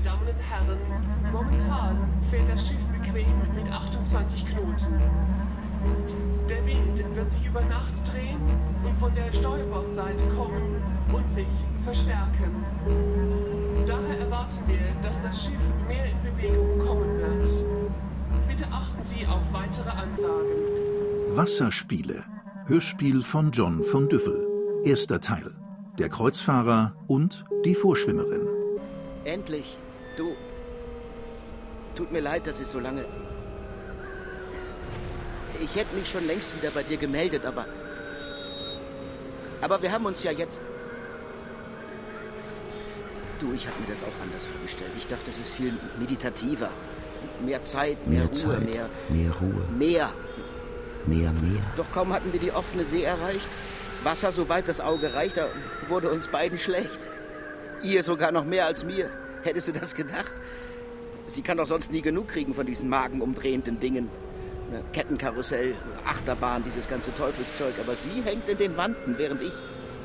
Damen und Herren, momentan fährt das Schiff bequem mit 28 Knoten. Der Wind wird sich über Nacht drehen und von der Steuerbordseite kommen und sich verstärken. Daher erwarten wir, dass das Schiff mehr in Bewegung kommen wird. Bitte achten Sie auf weitere Ansagen. Wasserspiele. Hörspiel von John von Düffel. Erster Teil. Der Kreuzfahrer und die Vorschwimmerin. Endlich. Du. Tut mir leid, dass es so lange... Ich hätte mich schon längst wieder bei dir gemeldet, aber wir haben uns ja jetzt... Du, ich habe mir das auch anders vorgestellt. Ich dachte, es ist viel meditativer. Mehr Zeit, mehr Ruhe. Mehr. Doch kaum hatten wir die offene See erreicht, Wasser, soweit das Auge reicht, da wurde uns beiden schlecht. Ihr sogar noch mehr als mir. Hättest du das gedacht? Sie kann doch sonst nie genug kriegen von diesen magenumdrehenden Dingen. Kettenkarussell, Achterbahn, dieses ganze Teufelszeug. Aber sie hängt in den Wanden, während ich...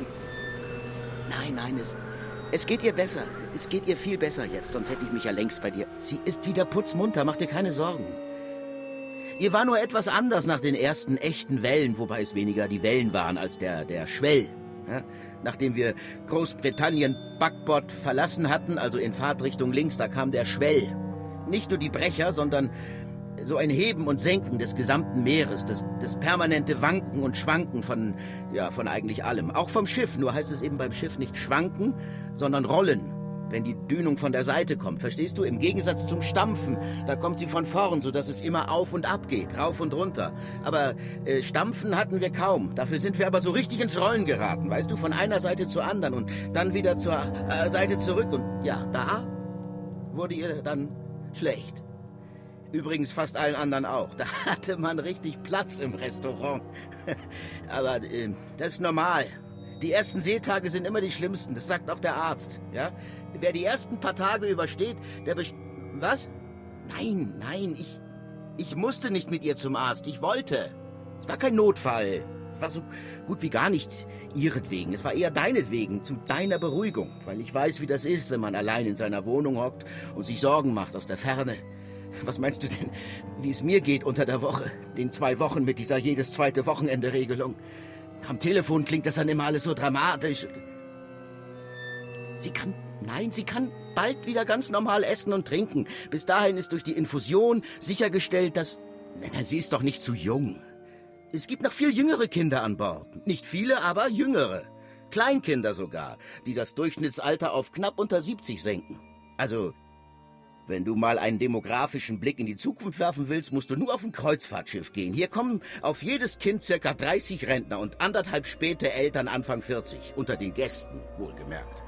Nein, es geht ihr besser. Es geht ihr viel besser jetzt, sonst hätte ich mich ja längst bei dir. Sie ist wieder putzmunter, mach dir keine Sorgen. Ihr war nur etwas anders nach den ersten echten Wellen, wobei es weniger die Wellen waren als der Schwell. Ja? Nachdem wir Großbritannien Backbord verlassen hatten, also in Fahrtrichtung links, da kam der Schwell. Nicht nur die Brecher, sondern so ein Heben und Senken des gesamten Meeres, das permanente Wanken und Schwanken von eigentlich allem. Auch vom Schiff, nur heißt es eben beim Schiff nicht schwanken, sondern rollen. Wenn die Dünung von der Seite kommt, verstehst du? Im Gegensatz zum Stampfen, da kommt sie von vorn, sodass es immer auf und ab geht, rauf und runter. Aber Stampfen hatten wir kaum. Dafür sind wir aber so richtig ins Rollen geraten, weißt du? Von einer Seite zur anderen und dann wieder zur Seite zurück. Und ja, da wurde ihr dann schlecht. Übrigens fast allen anderen auch. Da hatte man richtig Platz im Restaurant. Aber das ist normal. Die ersten Seetage sind immer die schlimmsten, das sagt auch der Arzt. Ja? Wer die ersten paar Tage übersteht, der Was? Nein, ich musste nicht mit ihr zum Arzt, ich wollte. Es war kein Notfall. Es war so gut wie gar nicht ihretwegen. Es war eher deinetwegen, zu deiner Beruhigung. Weil ich weiß, wie das ist, wenn man allein in seiner Wohnung hockt und sich Sorgen macht aus der Ferne. Was meinst du denn, wie es mir geht unter der Woche? Den 2 Wochen mit dieser jedes zweite Wochenende-Regelung. Am Telefon klingt das dann immer alles so dramatisch. Sie kann bald wieder ganz normal essen und trinken. Bis dahin ist durch die Infusion sichergestellt, dass... Sie ist doch nicht zu jung. Es gibt noch viel jüngere Kinder an Bord. Nicht viele, aber jüngere. Kleinkinder sogar, die das Durchschnittsalter auf knapp unter 70 senken. Also... Wenn du mal einen demografischen Blick in die Zukunft werfen willst, musst du nur auf ein Kreuzfahrtschiff gehen. Hier kommen auf jedes Kind ca. 30 Rentner und 1,5 späte Eltern Anfang 40. Unter den Gästen, wohlgemerkt.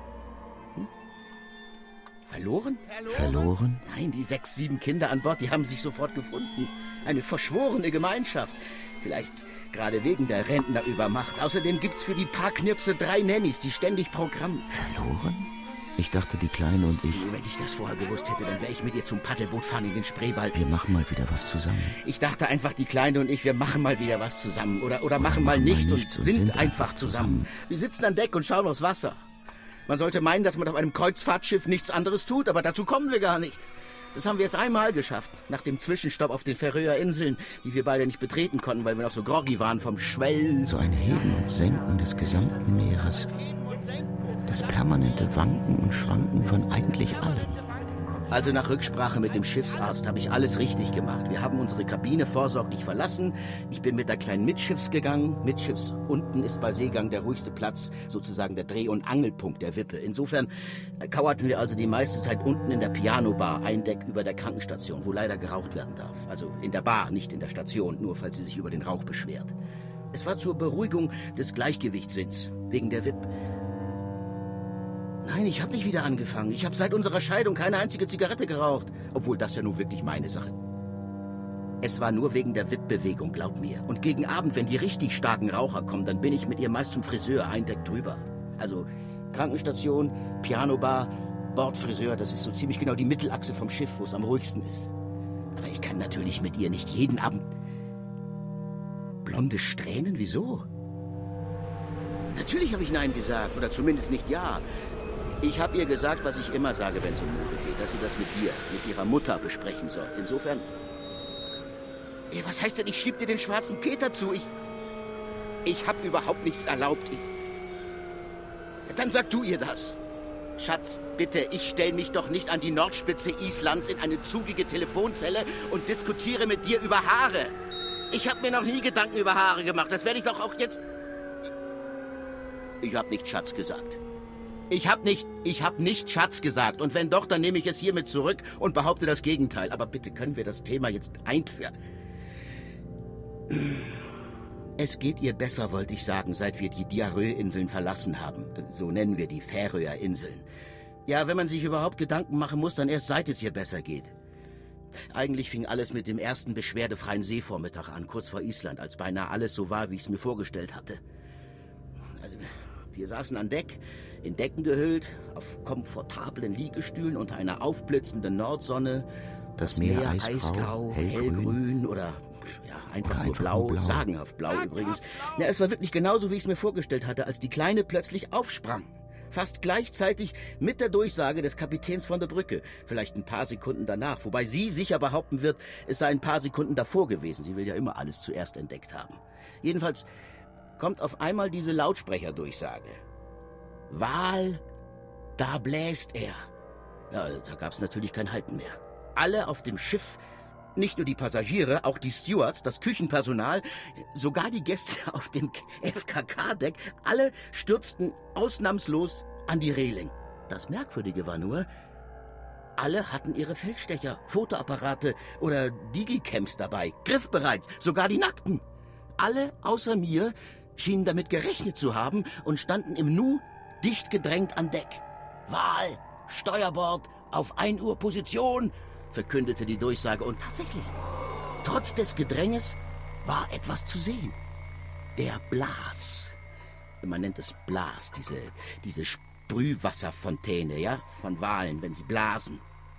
Verloren? Nein, die 6, 7 Kinder an Bord, die haben sich sofort gefunden. Eine verschworene Gemeinschaft. Vielleicht gerade wegen der Rentnerübermacht. Außerdem gibt's für die paar Knirpse 3 Nannies, die ständig Programm... Verloren? Ich dachte, die Kleine und ich... Wenn ich das vorher gewusst hätte, dann wäre ich mit ihr zum Paddelboot fahren in den Spreewald. Wir machen mal wieder was zusammen. Ich dachte einfach, die Kleine und ich, wir machen mal wieder was zusammen. Oder machen mal nichts und sind einfach zusammen. Wir sitzen an Deck und schauen aufs Wasser. Man sollte meinen, dass man auf einem Kreuzfahrtschiff nichts anderes tut, aber dazu kommen wir gar nicht. Das haben wir erst einmal geschafft, nach dem Zwischenstopp auf den Färöer Inseln, die wir beide nicht betreten konnten, weil wir noch so groggy waren vom Schwellen. So ein Heben und Senken des gesamten Meeres. Das permanente Wanken und Schwanken von eigentlich allem. Also nach Rücksprache mit dem Schiffsarzt habe ich alles richtig gemacht. Wir haben unsere Kabine vorsorglich verlassen. Ich bin mit der kleinen Mittschiffs gegangen. Mittschiffs unten ist bei Seegang der ruhigste Platz, sozusagen der Dreh- und Angelpunkt der Wippe. Insofern kauerten wir also die meiste Zeit unten in der Piano-Bar, ein Deck über der Krankenstation, wo leider geraucht werden darf. Also in der Bar, nicht in der Station, nur falls sie sich über den Rauch beschwert. Es war zur Beruhigung des Gleichgewichtssinns, wegen der Wipp. Nein, ich habe nicht wieder angefangen. Ich habe seit unserer Scheidung keine einzige Zigarette geraucht. Obwohl das ja nun wirklich meine Sache. Es war nur wegen der Wippbewegung, glaub mir. Und gegen Abend, wenn die richtig starken Raucher kommen, dann bin ich mit ihr meist zum Friseur, ein Deck drüber. Also Krankenstation, Pianobar, Bordfriseur, das ist so ziemlich genau die Mittelachse vom Schiff, wo es am ruhigsten ist. Aber ich kann natürlich mit ihr nicht jeden Abend... Blonde Strähnen, wieso? Natürlich habe ich Nein gesagt, oder zumindest nicht Ja. Ich habe ihr gesagt, was ich immer sage, wenn es um Mode geht, dass sie das mit dir, mit ihrer Mutter besprechen soll. Insofern... Ey, was heißt denn, ich schieb dir den schwarzen Peter zu? Ich habe überhaupt nichts erlaubt. Dann sag du ihr das. Schatz, bitte, ich stelle mich doch nicht an die Nordspitze Islands in eine zugige Telefonzelle und diskutiere mit dir über Haare. Ich habe mir noch nie Gedanken über Haare gemacht. Das werde ich doch auch jetzt... Ich habe nicht Schatz gesagt. Ich hab nicht Schatz gesagt. Und wenn doch, dann nehme ich es hiermit zurück und behaupte das Gegenteil. Aber bitte können wir das Thema jetzt einführen. Es geht ihr besser, wollte ich sagen, seit wir die Diarrhoe-Inseln verlassen haben. So nennen wir die Färöer-Inseln. Ja, wenn man sich überhaupt Gedanken machen muss, dann erst seit es ihr besser geht. Eigentlich fing alles mit dem ersten beschwerdefreien Seevormittag an, kurz vor Island, als beinahe alles so war, wie ich es mir vorgestellt hatte. Also, wir saßen an Deck, in Decken gehüllt, auf komfortablen Liegestühlen unter einer aufblitzenden Nordsonne. Das Meer eisgrau, hellgrün oder ja, einfach nur blau, sagenhaft blau übrigens. Ja, es war wirklich genauso, wie ich es mir vorgestellt hatte, als die Kleine plötzlich aufsprang. Fast gleichzeitig mit der Durchsage des Kapitäns von der Brücke. Vielleicht ein paar Sekunden danach, wobei sie sicher behaupten wird, es sei ein paar Sekunden davor gewesen. Sie will ja immer alles zuerst entdeckt haben. Jedenfalls kommt auf einmal diese Lautsprecherdurchsage. Wal, da bläst er. Ja, da gab es natürlich kein Halten mehr. Alle auf dem Schiff, nicht nur die Passagiere, auch die Stewards, das Küchenpersonal, sogar die Gäste auf dem FKK-Deck, alle stürzten ausnahmslos an die Reling. Das Merkwürdige war nur, alle hatten ihre Feldstecher, Fotoapparate oder Digicams dabei, griffbereit, sogar die Nackten. Alle außer mir schienen damit gerechnet zu haben und standen im Nu dicht gedrängt an Deck. Wal, Steuerbord, auf 1 Uhr Position, verkündete die Durchsage. Und tatsächlich, trotz des Gedränges war etwas zu sehen. Der Blas. Man nennt es Blas, diese Sprühwasserfontäne, ja, von Walen, wenn sie blasen.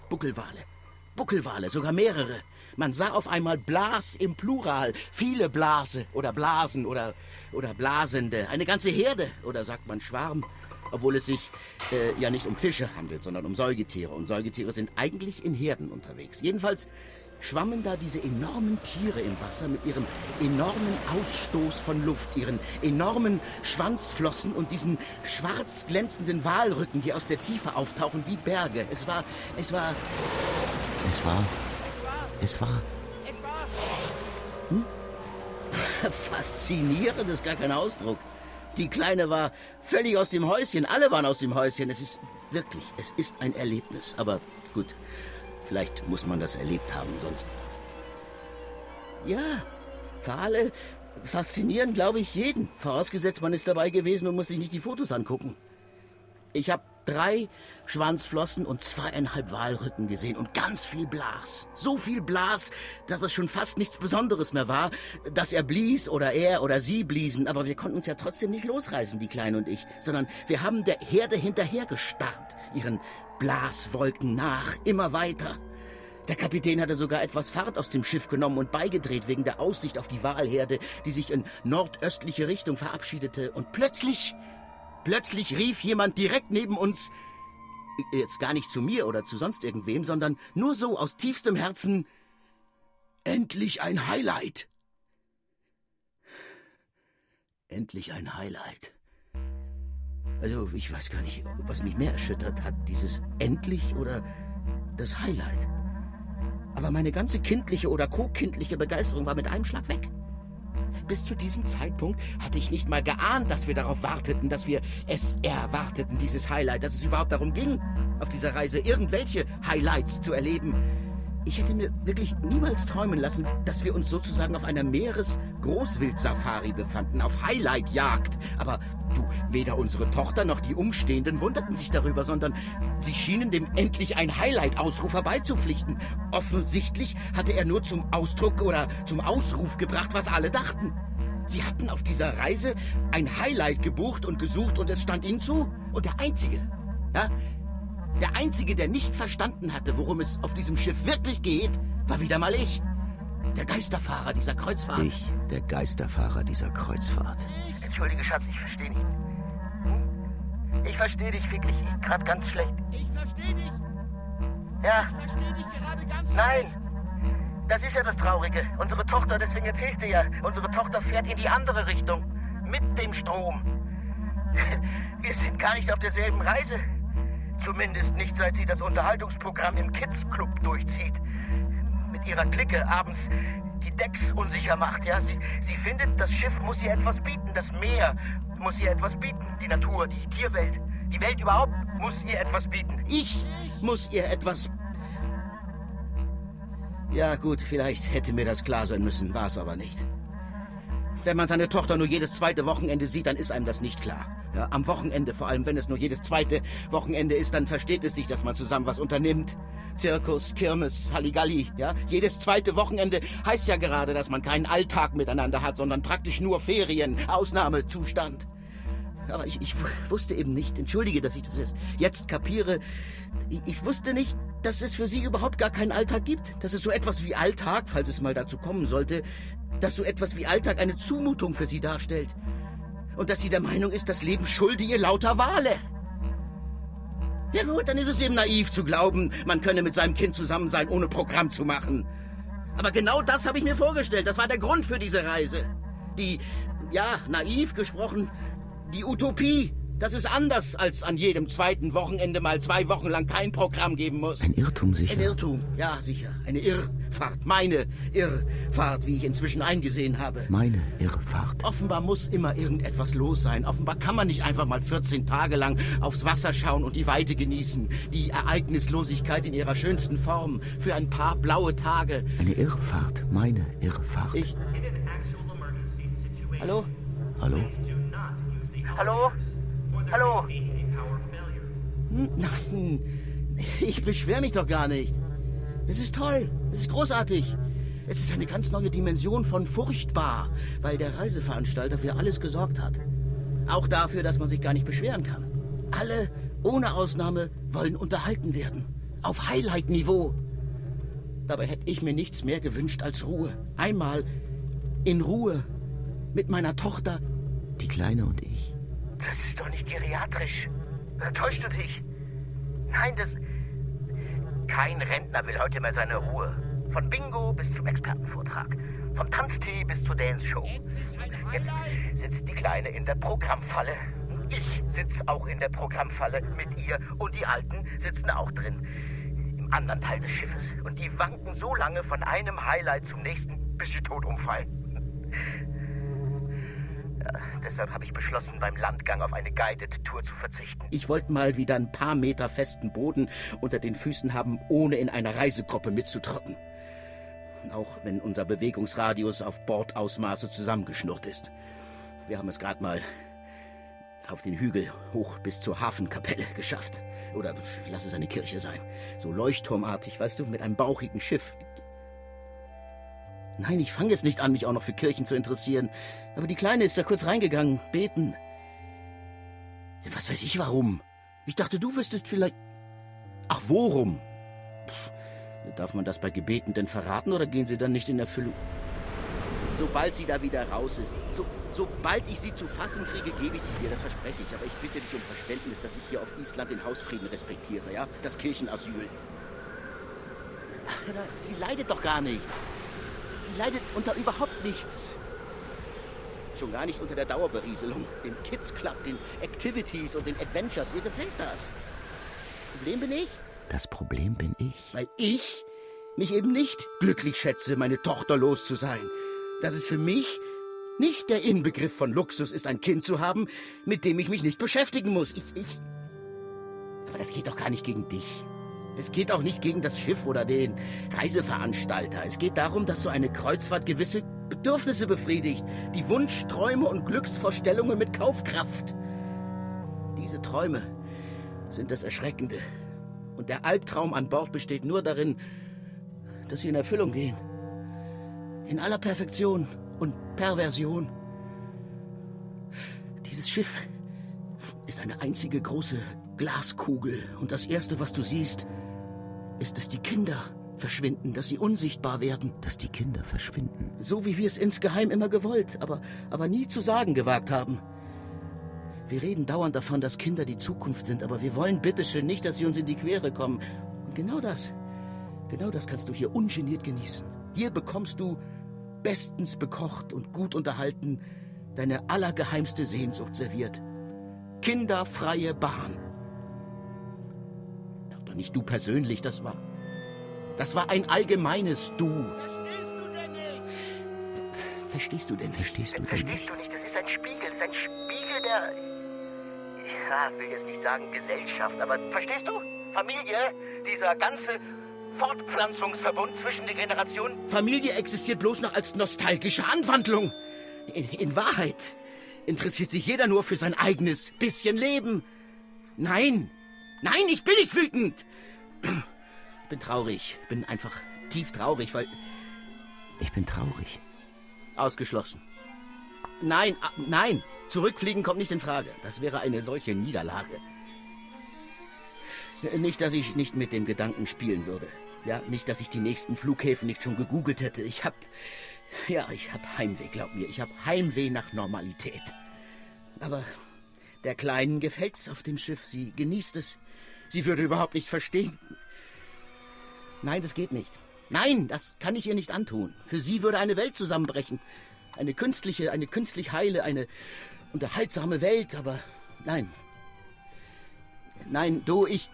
Buckelwale, sogar mehrere. Man sah auf einmal Blas im Plural, viele Blase oder Blasen oder Blasende, eine ganze Herde oder sagt man Schwarm, obwohl es sich ja nicht um Fische handelt, sondern um Säugetiere. Und Säugetiere sind eigentlich in Herden unterwegs. Jedenfalls schwammen da diese enormen Tiere im Wasser mit ihrem enormen Ausstoß von Luft, ihren enormen Schwanzflossen und diesen schwarz glänzenden Walrücken, die aus der Tiefe auftauchen wie Berge. Es war... Hm? Faszinierend ist gar kein Ausdruck. Die Kleine war völlig aus dem Häuschen. Alle waren aus dem Häuschen. Es ist ein Erlebnis. Aber gut, vielleicht muss man das erlebt haben, sonst... Ja, Wale faszinieren, glaube ich, jeden. Vorausgesetzt, man ist dabei gewesen und muss sich nicht die Fotos angucken. Ich habe 3 Schwanzflossen und 2,5 Walrücken gesehen und ganz viel Blas. So viel Blas, dass es schon fast nichts Besonderes mehr war, dass er blies oder er oder sie bliesen. Aber wir konnten uns ja trotzdem nicht losreißen, die Kleine und ich, sondern wir haben der Herde hinterher gestarrt, ihren Blaswolken nach, immer weiter. Der Kapitän hatte sogar etwas Fahrt aus dem Schiff genommen und beigedreht wegen der Aussicht auf die Walherde, die sich in nordöstliche Richtung verabschiedete. Und plötzlich rief jemand direkt neben uns, jetzt gar nicht zu mir oder zu sonst irgendwem, sondern nur so aus tiefstem Herzen, endlich ein Highlight. Endlich ein Highlight. Also, ich weiß gar nicht, was mich mehr erschüttert hat, dieses endlich oder das Highlight. Aber meine ganze kindliche oder co-kindliche Begeisterung war mit einem Schlag weg. Bis zu diesem Zeitpunkt hatte ich nicht mal geahnt, dass wir darauf warteten, dass wir es erwarteten, dieses Highlight, dass es überhaupt darum ging, auf dieser Reise irgendwelche Highlights zu erleben. Ich hätte mir wirklich niemals träumen lassen, dass wir uns sozusagen auf einer Meeres-Großwild-Safari befanden, auf Highlight-Jagd. Aber du, weder unsere Tochter noch die Umstehenden wunderten sich darüber, sondern sie schienen dem endlich ein Highlight-Ausruf herbeizupflichten. Offensichtlich hatte er nur zum Ausdruck oder zum Ausruf gebracht, was alle dachten. Sie hatten auf dieser Reise ein Highlight gebucht und gesucht und es stand ihnen zu. Und der Einzige, der nicht verstanden hatte, worum es auf diesem Schiff wirklich geht, war wieder mal ich. Der Geisterfahrer dieser Kreuzfahrt. Ich, der Geisterfahrer dieser Kreuzfahrt. Entschuldige, Schatz, ich verstehe nicht. Ich verstehe dich wirklich gerade ganz schlecht. Ich verstehe dich. Ja. Ich verstehe dich gerade ganz Nein. Das ist ja das Traurige. Unsere Tochter, deswegen erzählst du ja, unsere Tochter fährt in die andere Richtung. Mit dem Strom. Wir sind gar nicht auf derselben Reise. Zumindest nicht, seit sie das Unterhaltungsprogramm im Kids Club durchzieht. Mit ihrer Clique abends die Decks unsicher macht, ja. Sie findet, das Schiff muss ihr etwas bieten. Das Meer muss ihr etwas bieten. Die Natur, die Tierwelt, die Welt überhaupt muss ihr etwas bieten. Ich muss ihr etwas... Ja gut, vielleicht hätte mir das klar sein müssen, war es aber nicht. Wenn man seine Tochter nur jedes zweite Wochenende sieht, dann ist einem das nicht klar. Ja, am Wochenende, vor allem wenn es nur jedes zweite Wochenende ist, dann versteht es sich, dass man zusammen was unternimmt. Zirkus, Kirmes, Halligalli, ja. Jedes zweite Wochenende heißt ja gerade, dass man keinen Alltag miteinander hat, sondern praktisch nur Ferien, Ausnahmezustand. Aber ich wusste eben nicht, entschuldige, dass ich das jetzt kapiere, ich wusste nicht, dass es für sie überhaupt gar keinen Alltag gibt. Dass es so etwas wie Alltag, falls es mal dazu kommen sollte, dass so etwas wie Alltag eine Zumutung für sie darstellt. Und dass sie der Meinung ist, das Leben schulde ihr lauter Wale. Ja gut, dann ist es eben naiv zu glauben, man könne mit seinem Kind zusammen sein, ohne Programm zu machen. Aber genau das habe ich mir vorgestellt. Das war der Grund für diese Reise. Die, ja, naiv gesprochen, die Utopie, dass es anders als an jedem zweiten Wochenende mal 2 Wochen lang kein Programm geben muss. Ein Irrtum, sicher. Ein Irrtum, ja, sicher. Eine Irrfahrt. Meine Irrfahrt, wie ich inzwischen eingesehen habe. Meine Irrfahrt. Offenbar muss immer irgendetwas los sein. Offenbar kann man nicht einfach mal 14 Tage lang aufs Wasser schauen und die Weite genießen. Die Ereignislosigkeit in ihrer schönsten Form. Für ein paar blaue Tage. Eine Irrfahrt. Meine Irrfahrt. Hallo? Hallo? Hallo? Hallo? Nein, ich beschwere mich doch gar nicht. Es ist toll, es ist großartig. Es ist eine ganz neue Dimension von furchtbar, weil der Reiseveranstalter für alles gesorgt hat. Auch dafür, dass man sich gar nicht beschweren kann. Alle, ohne Ausnahme, wollen unterhalten werden. Auf Highlight-Niveau. Dabei hätte ich mir nichts mehr gewünscht als Ruhe. Einmal in Ruhe mit meiner Tochter. Die Kleine und ich. Das ist doch nicht geriatrisch. Täuschst du dich? Nein, Kein Rentner will heute mehr seine Ruhe. Von Bingo bis zum Expertenvortrag. Vom Tanztee bis zur Dance-Show. Jetzt sitzt die Kleine in der Programmfalle. Ich sitze auch in der Programmfalle mit ihr und die Alten sitzen auch drin. Im anderen Teil des Schiffes. Und die wanken so lange von einem Highlight zum nächsten, bis sie tot umfallen. Ja, deshalb habe ich beschlossen, beim Landgang auf eine Guided-Tour zu verzichten. Ich wollte mal wieder ein paar Meter festen Boden unter den Füßen haben, ohne in einer Reisegruppe mitzutrotten. Auch wenn unser Bewegungsradius auf Bordausmaße zusammengeschnurrt ist. Wir haben es gerade mal auf den Hügel hoch bis zur Hafenkapelle geschafft. Oder lass es eine Kirche sein. So leuchtturmartig, weißt du, mit einem bauchigen Schiff. Nein, ich fange jetzt nicht an, mich auch noch für Kirchen zu interessieren. Aber die Kleine ist da kurz reingegangen, beten. Was weiß ich warum? Ich dachte, du wüsstest vielleicht... Ach, worum? Darf man das bei Gebeten denn verraten oder gehen sie dann nicht in Erfüllung? Sobald sie da wieder raus ist, sobald ich sie zu fassen kriege, gebe ich sie dir, das verspreche ich. Aber ich bitte dich um Verständnis, dass ich hier auf Island den Hausfrieden respektiere, ja? Das Kirchenasyl. Ach, sie leidet doch gar nicht. Sie leidet unter überhaupt nichts. Schon gar nicht unter der Dauerberieselung, dem Kids Club, den Activities und den Adventures. Ihr gefällt das. Das Problem bin ich. Das Problem bin ich. Weil ich mich eben nicht glücklich schätze, meine Tochter los zu sein. Dass es für mich nicht der Inbegriff von Luxus ist, ein Kind zu haben, mit dem ich mich nicht beschäftigen muss. Aber das geht doch gar nicht gegen dich. Es geht auch nicht gegen das Schiff oder den Reiseveranstalter. Es geht darum, dass so eine Kreuzfahrt gewisse Bedürfnisse befriedigt. Die Wunschträume und Glücksvorstellungen mit Kaufkraft. Diese Träume sind das Erschreckende. Und der Albtraum an Bord besteht nur darin, dass sie in Erfüllung gehen. In aller Perfektion und Perversion. Dieses Schiff ist eine einzige große Glaskugel. Und das Erste, was du siehst, ist, dass die Kinder verschwinden, dass sie unsichtbar werden. Dass die Kinder verschwinden. So wie wir es insgeheim immer gewollt, aber nie zu sagen gewagt haben. Wir reden dauernd davon, dass Kinder die Zukunft sind, aber wir wollen bitteschön nicht, dass sie uns in die Quere kommen. Und genau das kannst du hier ungeniert genießen. Hier bekommst du, bestens bekocht und gut unterhalten, deine allergeheimste Sehnsucht serviert. Kinderfreie Bahn. Doch nicht du persönlich, das war ein allgemeines Du. Verstehst du denn nicht? Verstehst du nicht? Das ist ein Spiegel. Das ist ein Spiegel der... Ja, will jetzt nicht sagen Gesellschaft, aber verstehst du? Familie, dieser ganze Fortpflanzungsverbund zwischen den Generationen. Familie existiert bloß noch als nostalgische Anwandlung. In Wahrheit interessiert sich jeder nur für sein eigenes bisschen Leben. Nein, ich bin nicht wütend. Ich bin traurig. Ich bin einfach tief traurig, weil... Ich bin traurig. Ausgeschlossen. Nein, zurückfliegen kommt nicht in Frage. Das wäre eine solche Niederlage. Nicht, dass ich nicht mit dem Gedanken spielen würde. Ja, nicht, dass ich die nächsten Flughäfen nicht schon gegoogelt hätte. Ich hab Heimweh, glaub mir. Ich hab Heimweh nach Normalität. Aber der Kleinen gefällt's auf dem Schiff. Sie genießt es. Sie würde überhaupt nicht verstehen. Nein, das geht nicht. Nein, das kann ich ihr nicht antun. Für sie würde eine Welt zusammenbrechen. Eine künstlich heile, eine unterhaltsame Welt, aber nein. Nein,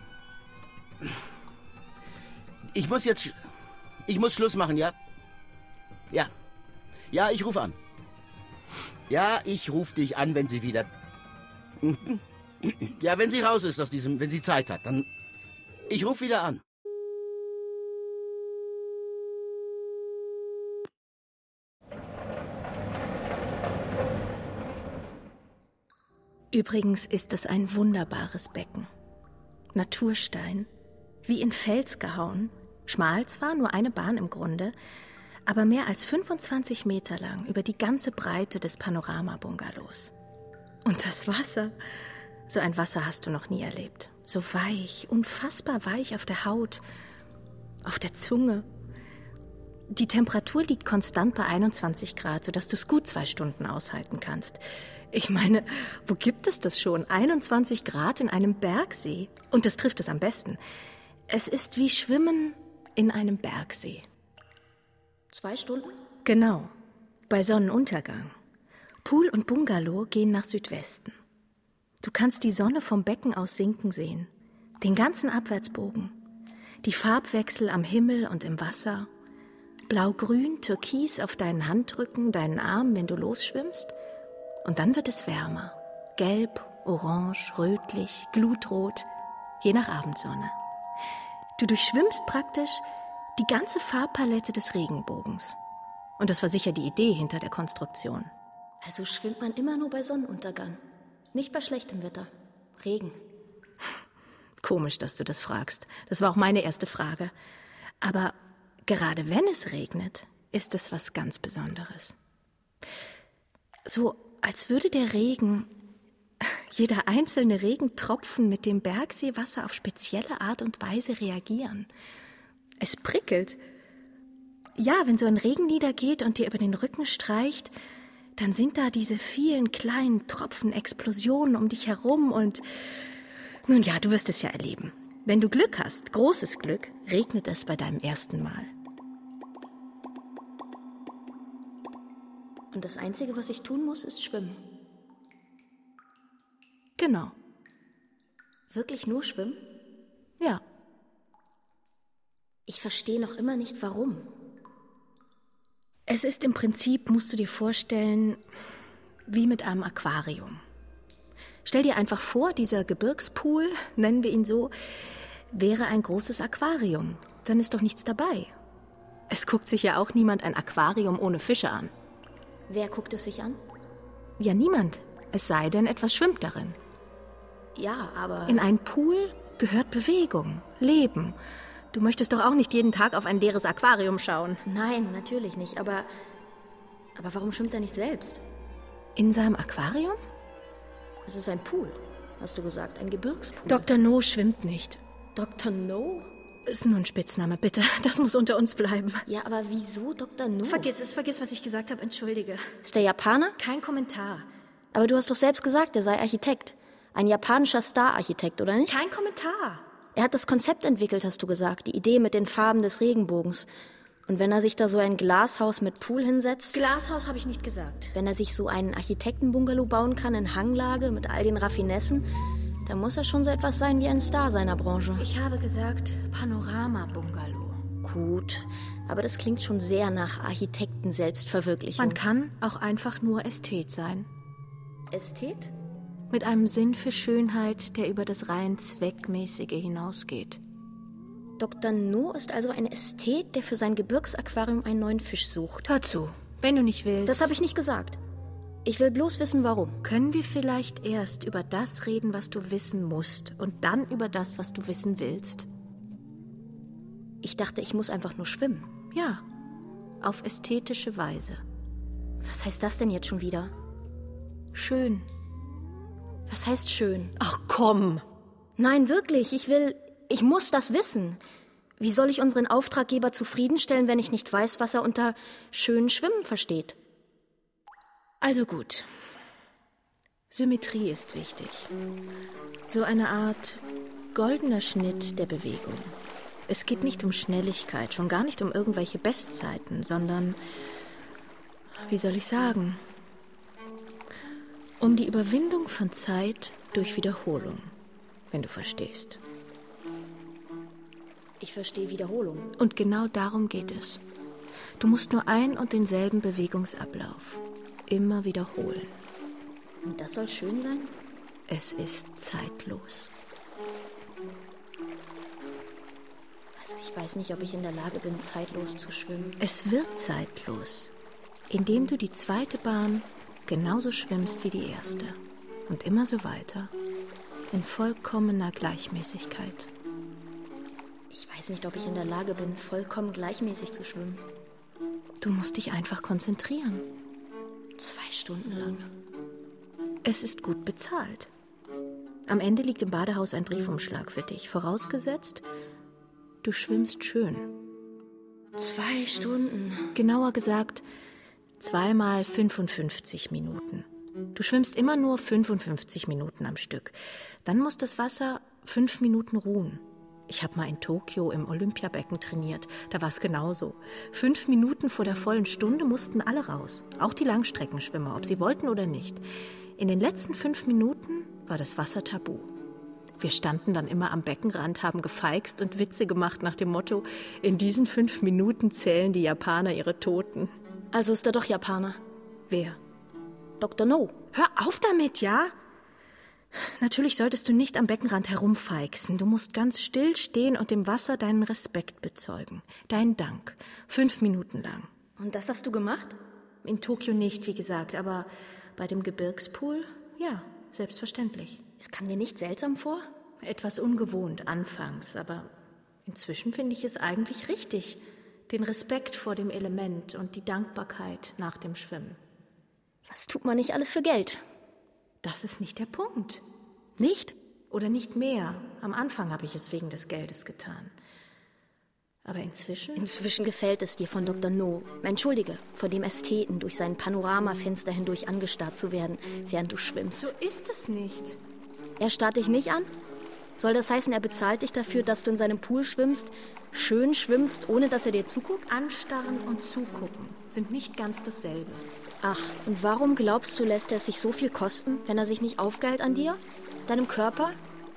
ich muss Schluss machen, ja? Ja, ich rufe an. Ja, ich rufe dich an, wenn sie wieder... Ja, wenn sie raus ist aus diesem... Wenn sie Zeit hat, dann... Ich rufe wieder an. Übrigens ist es ein wunderbares Becken. Naturstein, wie in Fels gehauen, schmal zwar, nur eine Bahn im Grunde, aber mehr als 25 Meter lang über die ganze Breite des Panorama-Bungalows. Und das Wasser, so ein Wasser hast du noch nie erlebt. So weich, unfassbar weich auf der Haut, auf der Zunge. Die Temperatur liegt konstant bei 21 Grad, sodass du es gut 2 Stunden aushalten kannst. Ich meine, wo gibt es das schon? 21 Grad in einem Bergsee. Und das trifft es am besten. Es ist wie Schwimmen in einem Bergsee. 2 Stunden? Genau, bei Sonnenuntergang. Pool und Bungalow gehen nach Südwesten. Du kannst die Sonne vom Becken aus sinken sehen. Den ganzen Abwärtsbogen. Die Farbwechsel am Himmel und im Wasser. Blau-grün, türkis auf deinen Handrücken, deinen Arm, wenn du losschwimmst. Und dann wird es wärmer. Gelb, orange, rötlich, glutrot, je nach Abendsonne. Du durchschwimmst praktisch die ganze Farbpalette des Regenbogens. Und das war sicher die Idee hinter der Konstruktion. Also schwimmt man immer nur bei Sonnenuntergang, nicht bei schlechtem Wetter. Regen. Komisch, dass du das fragst. Das war auch meine erste Frage. Aber gerade wenn es regnet, ist es was ganz Besonderes. So, als würde der Regen, jeder einzelne Regentropfen mit dem Bergseewasser auf spezielle Art und Weise reagieren. Es prickelt. Ja, wenn so ein Regen niedergeht und dir über den Rücken streicht, dann sind da diese vielen kleinen Tropfen, Explosionen um dich herum und... Nun ja, du wirst es ja erleben. Wenn du Glück hast, großes Glück, regnet es bei deinem ersten Mal. Und das Einzige, was ich tun muss, ist schwimmen. Genau. Wirklich nur schwimmen? Ja. Ich verstehe noch immer nicht, warum. Es ist im Prinzip, musst du dir vorstellen, wie mit einem Aquarium. Stell dir einfach vor, dieser Gebirgspool, nennen wir ihn so, wäre ein großes Aquarium. Dann ist doch nichts dabei. Es guckt sich ja auch niemand ein Aquarium ohne Fische an. Wer guckt es sich an? Ja, niemand. Es sei denn, etwas schwimmt darin. Ja, aber... In einen Pool gehört Bewegung, Leben. Du möchtest doch auch nicht jeden Tag auf ein leeres Aquarium schauen. Nein, natürlich nicht, aber warum schwimmt er nicht selbst? In seinem Aquarium? Es ist ein Pool, hast du gesagt, ein Gebirgspool. Dr. No schwimmt nicht. Dr. No? Ist nur ein Spitzname, bitte. Das muss unter uns bleiben. Ja, aber wieso Dr. No? Vergiss, was ich gesagt habe, entschuldige. Ist der Japaner? Kein Kommentar. Aber du hast doch selbst gesagt, er sei Architekt. Ein japanischer Star-Architekt, oder nicht? Kein Kommentar. Er hat das Konzept entwickelt, hast du gesagt. Die Idee mit den Farben des Regenbogens. Und wenn er sich da so ein Glashaus mit Pool hinsetzt... Glashaus habe ich nicht gesagt. Wenn er sich so einen Architektenbungalow bauen kann in Hanglage mit all den Raffinessen, dann muss er schon so etwas sein wie ein Star seiner Branche. Ich habe gesagt Panorama-Bungalow. Gut, aber das klingt schon sehr nach Architekten-Selbstverwirklichung. Man kann auch einfach nur Ästhet sein. Ästhet? Mit einem Sinn für Schönheit, der über das rein Zweckmäßige hinausgeht. Dr. No ist also ein Ästhet, der für sein Gebirgsaquarium einen neuen Fisch sucht. Hör zu, wenn du nicht willst. Das habe ich nicht gesagt. Ich will bloß wissen, warum. Können wir vielleicht erst über das reden, was du wissen musst, und dann über das, was du wissen willst? Ich dachte, ich muss einfach nur schwimmen. Ja, auf ästhetische Weise. Was heißt das denn jetzt schon wieder? Schön. Was heißt schön? Ach komm! Nein, wirklich, ich muss das wissen. Wie soll ich unseren Auftraggeber zufriedenstellen, wenn ich nicht weiß, was er unter schön Schwimmen versteht? Also gut. Symmetrie ist wichtig. So eine Art goldener Schnitt der Bewegung. Es geht nicht um Schnelligkeit, schon gar nicht um irgendwelche Bestzeiten, sondern, wie soll ich sagen, um die Überwindung von Zeit durch Wiederholung, wenn du verstehst. Ich verstehe Wiederholung. Und genau darum geht es. Du musst nur ein und denselben Bewegungsablauf immer wiederholen. Und das soll schön sein? Es ist zeitlos. Also ich weiß nicht, ob ich in der Lage bin, zeitlos zu schwimmen. Es wird zeitlos, indem du die zweite Bahn genauso schwimmst wie die erste. Und immer so weiter, in vollkommener Gleichmäßigkeit. Ich weiß nicht, ob ich in der Lage bin, vollkommen gleichmäßig zu schwimmen. Du musst dich einfach konzentrieren. 2 Stunden lang. Es ist gut bezahlt. Am Ende liegt im Badehaus ein Briefumschlag für dich, vorausgesetzt, du schwimmst schön. 2 Stunden. Genauer gesagt, 2 mal 55 Minuten. Du schwimmst immer nur 55 Minuten am Stück. Dann muss das Wasser 5 Minuten ruhen. Ich habe mal in Tokio im Olympiabecken trainiert. Da war es genauso. 5 Minuten vor der vollen Stunde mussten alle raus. Auch die Langstreckenschwimmer, ob sie wollten oder nicht. In den letzten 5 Minuten war das Wasser tabu. Wir standen dann immer am Beckenrand, haben gefeixt und Witze gemacht nach dem Motto, in diesen 5 Minuten zählen die Japaner ihre Toten. Also ist er doch Japaner. Wer? Dr. No. Hör auf damit, ja? Natürlich solltest du nicht am Beckenrand herumfeixen. Du musst ganz still stehen und dem Wasser deinen Respekt bezeugen. Deinen Dank. 5 Minuten lang. Und das hast du gemacht? In Tokio nicht, wie gesagt, aber bei dem Gebirgspool, ja, selbstverständlich. Es kam dir nicht seltsam vor? Etwas ungewohnt anfangs, aber inzwischen finde ich es eigentlich richtig. Den Respekt vor dem Element und die Dankbarkeit nach dem Schwimmen. Was tut man nicht alles für Geld? Das ist nicht der Punkt. Nicht? Oder nicht mehr. Am Anfang habe ich es wegen des Geldes getan. Aber inzwischen? Inzwischen gefällt es dir von Dr. No. Entschuldige, vor dem Ästheten durch sein Panoramafenster hindurch angestarrt zu werden, während du schwimmst. So ist es nicht. Er starrt dich nicht an? Soll das heißen, er bezahlt dich dafür, dass du in seinem Pool schwimmst, schön schwimmst, ohne dass er dir zuguckt? Anstarren und zugucken sind nicht ganz dasselbe. Ach, und warum glaubst du, lässt er es sich so viel kosten, wenn er sich nicht aufgeilt an dir, deinem Körper?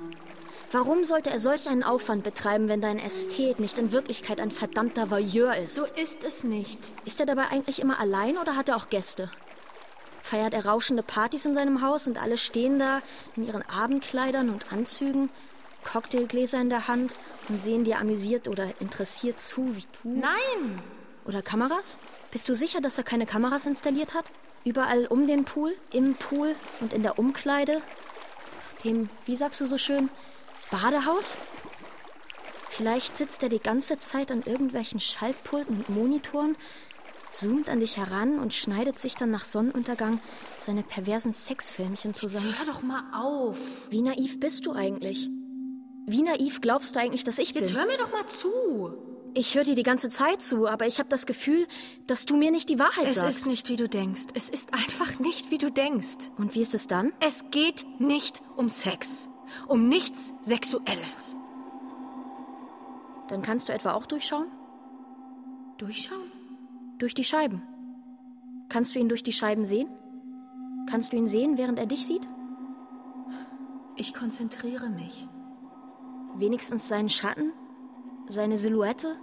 Warum sollte er solch einen Aufwand betreiben, wenn dein Ästhet nicht in Wirklichkeit ein verdammter Voyeur ist? So ist es nicht. Ist er dabei eigentlich immer allein oder hat er auch Gäste? Feiert er rauschende Partys in seinem Haus und alle stehen da in ihren Abendkleidern und Anzügen, Cocktailgläser in der Hand und sehen dir amüsiert oder interessiert zu, wie du... Nein! Oder Kameras? Bist du sicher, dass er keine Kameras installiert hat? Überall um den Pool, im Pool und in der Umkleide? Dem, wie sagst du so schön, Badehaus? Vielleicht sitzt er die ganze Zeit an irgendwelchen Schaltpulten und Monitoren, zoomt an dich heran und schneidet sich dann nach Sonnenuntergang seine perversen Sexfilmchen zusammen. Jetzt hör doch mal auf. Wie naiv bist du eigentlich? Wie naiv glaubst du eigentlich, dass ich bin? Jetzt hör mir doch mal zu. Ich höre dir die ganze Zeit zu, aber ich habe das Gefühl, dass du mir nicht die Wahrheit sagst. Es ist nicht, wie du denkst. Es ist einfach nicht, wie du denkst. Und wie ist es dann? Es geht nicht um Sex. Um nichts Sexuelles. Dann kannst du etwa auch durchschauen? Durchschauen? Durch die Scheiben. Kannst du ihn durch die Scheiben sehen? Kannst du ihn sehen, während er dich sieht? Ich konzentriere mich. Wenigstens seinen Schatten? Seine Silhouette?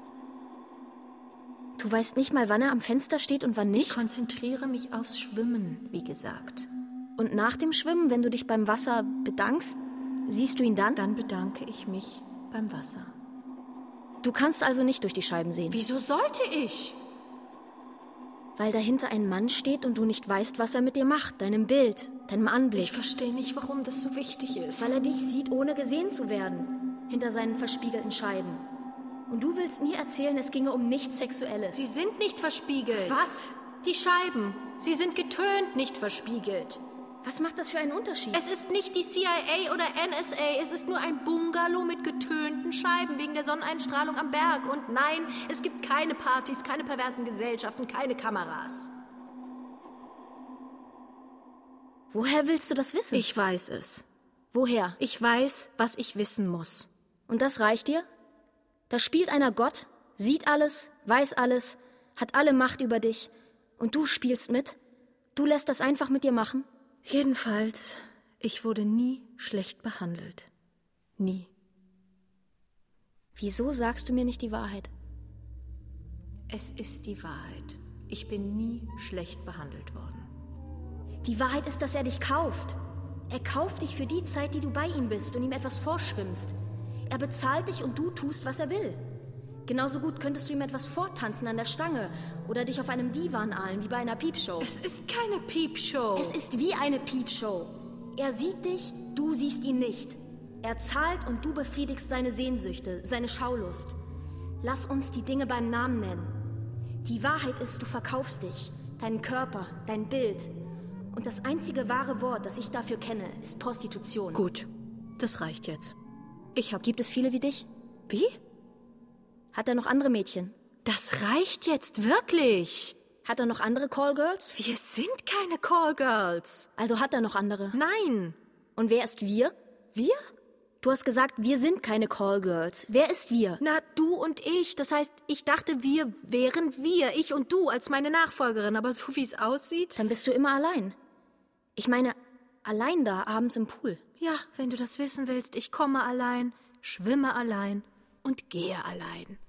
Du weißt nicht mal, wann er am Fenster steht und wann nicht? Ich konzentriere mich aufs Schwimmen, wie gesagt. Und nach dem Schwimmen, wenn du dich beim Wasser bedankst, siehst du ihn dann? Dann bedanke ich mich beim Wasser. Du kannst also nicht durch die Scheiben sehen. Wieso sollte ich? Weil dahinter ein Mann steht und du nicht weißt, was er mit dir macht, deinem Bild, deinem Anblick. Ich verstehe nicht, warum das so wichtig ist. Weil er dich sieht, ohne gesehen zu werden, hinter seinen verspiegelten Scheiben. Und du willst mir erzählen, es ginge um nichts Sexuelles. Sie sind nicht verspiegelt. Was? Die Scheiben. Sie sind getönt, nicht verspiegelt. Was macht das für einen Unterschied? Es ist nicht die CIA oder NSA, es ist nur ein Bungalow mit getönten Scheiben wegen der Sonneneinstrahlung am Berg. Und nein, es gibt keine Partys, keine perversen Gesellschaften, keine Kameras. Woher willst du das wissen? Ich weiß es. Woher? Ich weiß, was ich wissen muss. Und das reicht dir? Da spielt einer Gott, sieht alles, weiß alles, hat alle Macht über dich. Und du spielst mit? Du lässt das einfach mit dir machen? Jedenfalls, ich wurde nie schlecht behandelt. Nie. Wieso sagst du mir nicht die Wahrheit? Es ist die Wahrheit. Ich bin nie schlecht behandelt worden. Die Wahrheit ist, dass er dich kauft. Er kauft dich für die Zeit, die du bei ihm bist und ihm etwas vorschwimmst. Er bezahlt dich und du tust, was er will. Genauso gut könntest du ihm etwas vortanzen an der Stange oder dich auf einem Divan ahlen, wie bei einer Piepshow. Es ist keine Piepshow. Es ist wie eine Piepshow. Er sieht dich, du siehst ihn nicht. Er zahlt und du befriedigst seine Sehnsüchte, seine Schaulust. Lass uns die Dinge beim Namen nennen. Die Wahrheit ist, du verkaufst dich, deinen Körper, dein Bild. Und das einzige wahre Wort, das ich dafür kenne, ist Prostitution. Gut, das reicht jetzt. Gibt es viele wie dich? Wie? Hat er noch andere Mädchen? Das reicht jetzt wirklich. Hat er noch andere Callgirls? Wir sind keine Callgirls. Also hat er noch andere? Nein. Und wer ist wir? Wir? Du hast gesagt, wir sind keine Callgirls. Wer ist wir? Na, du und ich. Das heißt, ich dachte, wir wären wir. Ich und du als meine Nachfolgerin. Aber so wie es aussieht... Dann bist du immer allein. Ich meine, allein da, abends im Pool. Ja, wenn du das wissen willst. Ich komme allein, schwimme allein und gehe allein.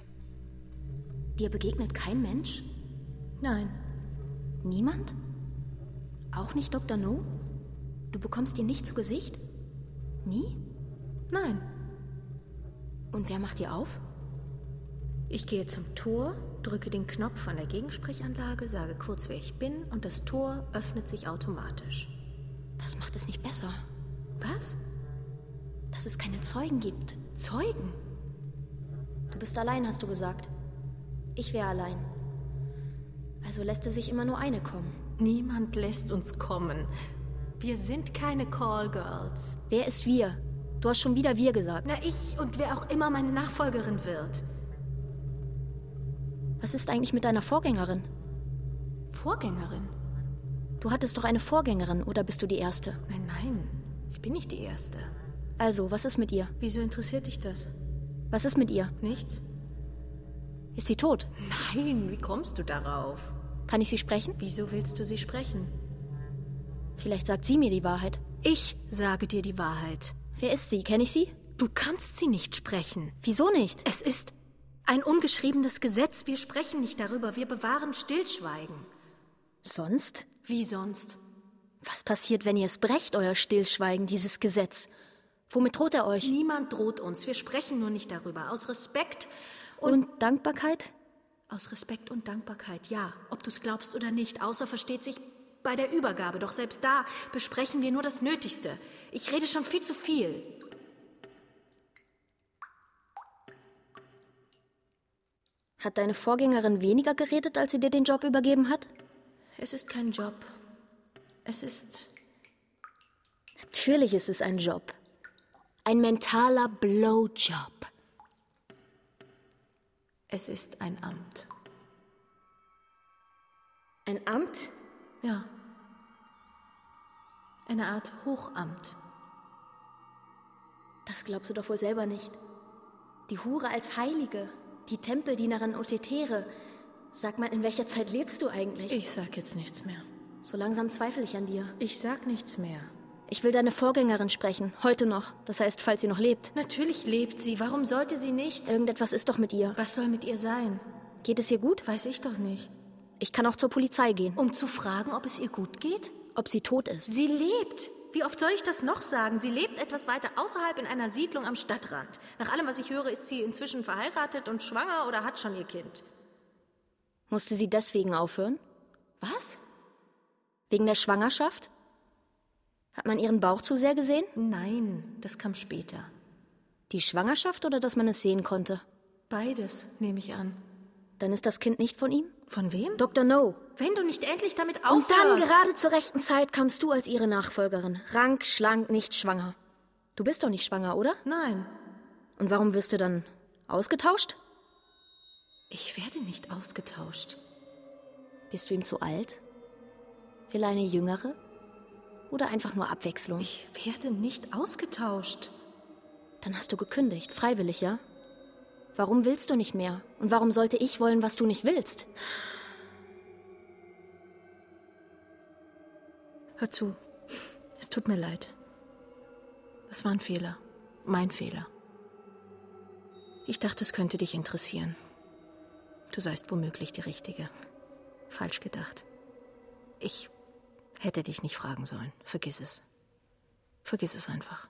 Dir begegnet kein Mensch? Nein. Niemand? Auch nicht Dr. No? Du bekommst ihn nicht zu Gesicht? Nie? Nein. Und wer macht dir auf? Ich gehe zum Tor, drücke den Knopf an der Gegensprechanlage, sage kurz, wer ich bin, und das Tor öffnet sich automatisch. Das macht es nicht besser. Was? Dass es keine Zeugen gibt. Zeugen? Du bist allein, hast du gesagt. Ich wäre allein. Also lässt er sich immer nur eine kommen. Niemand lässt uns kommen. Wir sind keine Callgirls. Wer ist wir? Du hast schon wieder wir gesagt. Na, ich und wer auch immer meine Nachfolgerin wird. Was ist eigentlich mit deiner Vorgängerin? Vorgängerin? Du hattest doch eine Vorgängerin, oder bist du die Erste? Nein, ich bin nicht die Erste. Also, was ist mit ihr? Wieso interessiert dich das? Was ist mit ihr? Nichts. Ist sie tot? Nein, wie kommst du darauf? Kann ich sie sprechen? Wieso willst du sie sprechen? Vielleicht sagt sie mir die Wahrheit. Ich sage dir die Wahrheit. Wer ist sie? Kenn ich sie? Du kannst sie nicht sprechen. Wieso nicht? Es ist ein ungeschriebenes Gesetz. Wir sprechen nicht darüber. Wir bewahren Stillschweigen. Sonst? Wie sonst? Was passiert, wenn ihr es brecht, euer Stillschweigen, dieses Gesetz? Womit droht er euch? Niemand droht uns. Wir sprechen nur nicht darüber. Aus Respekt und Dankbarkeit? Aus Respekt und Dankbarkeit, ja. Ob du es glaubst oder nicht. Außer versteht sich bei der Übergabe. Doch selbst da besprechen wir nur das Nötigste. Ich rede schon viel zu viel. Hat deine Vorgängerin weniger geredet, als sie dir den Job übergeben hat? Es ist kein Job. Es ist... Natürlich ist es ein Job. Ein mentaler Blowjob. Es ist ein Amt. Ein Amt? Ja. Eine Art Hochamt. Das glaubst du doch wohl selber nicht. Die Hure als Heilige, die Tempeldienerin Otetere. Sag mal, in welcher Zeit lebst du eigentlich? Ich sag jetzt nichts mehr. So langsam zweifle ich an dir. Ich sag nichts mehr. Ich will deine Vorgängerin sprechen, heute noch. Das heißt, falls sie noch lebt. Natürlich lebt sie. Warum sollte sie nicht? Irgendetwas ist doch mit ihr. Was soll mit ihr sein? Geht es ihr gut? Weiß ich doch nicht. Ich kann auch zur Polizei gehen. Um zu fragen, ob es ihr gut geht? Ob sie tot ist. Sie lebt. Wie oft soll ich das noch sagen? Sie lebt etwas weiter außerhalb in einer Siedlung am Stadtrand. Nach allem, was ich höre, ist sie inzwischen verheiratet und schwanger oder hat schon ihr Kind. Musste sie deswegen aufhören? Was? Wegen der Schwangerschaft? Hat man ihren Bauch zu sehr gesehen? Nein, das kam später. Die Schwangerschaft oder dass man es sehen konnte? Beides, nehme ich an. Dann ist das Kind nicht von ihm? Von wem? Dr. No. Wenn du nicht endlich damit aufhörst. Und dann, gerade zur rechten Zeit, kamst du als ihre Nachfolgerin. Rank, schlank, nicht schwanger. Du bist doch nicht schwanger, oder? Nein. Und warum wirst du dann ausgetauscht? Ich werde nicht ausgetauscht. Bist du ihm zu alt? Will er eine jüngere? Oder einfach nur Abwechslung? Ich werde nicht ausgetauscht. Dann hast du gekündigt, freiwillig, ja? Warum willst du nicht mehr? Und warum sollte ich wollen, was du nicht willst? Hör zu, es tut mir leid. Das war ein Fehler. Mein Fehler. Ich dachte, es könnte dich interessieren. Du seist womöglich die Richtige. Falsch gedacht. Ich hätte dich nicht fragen sollen. Vergiss es. Vergiss es einfach.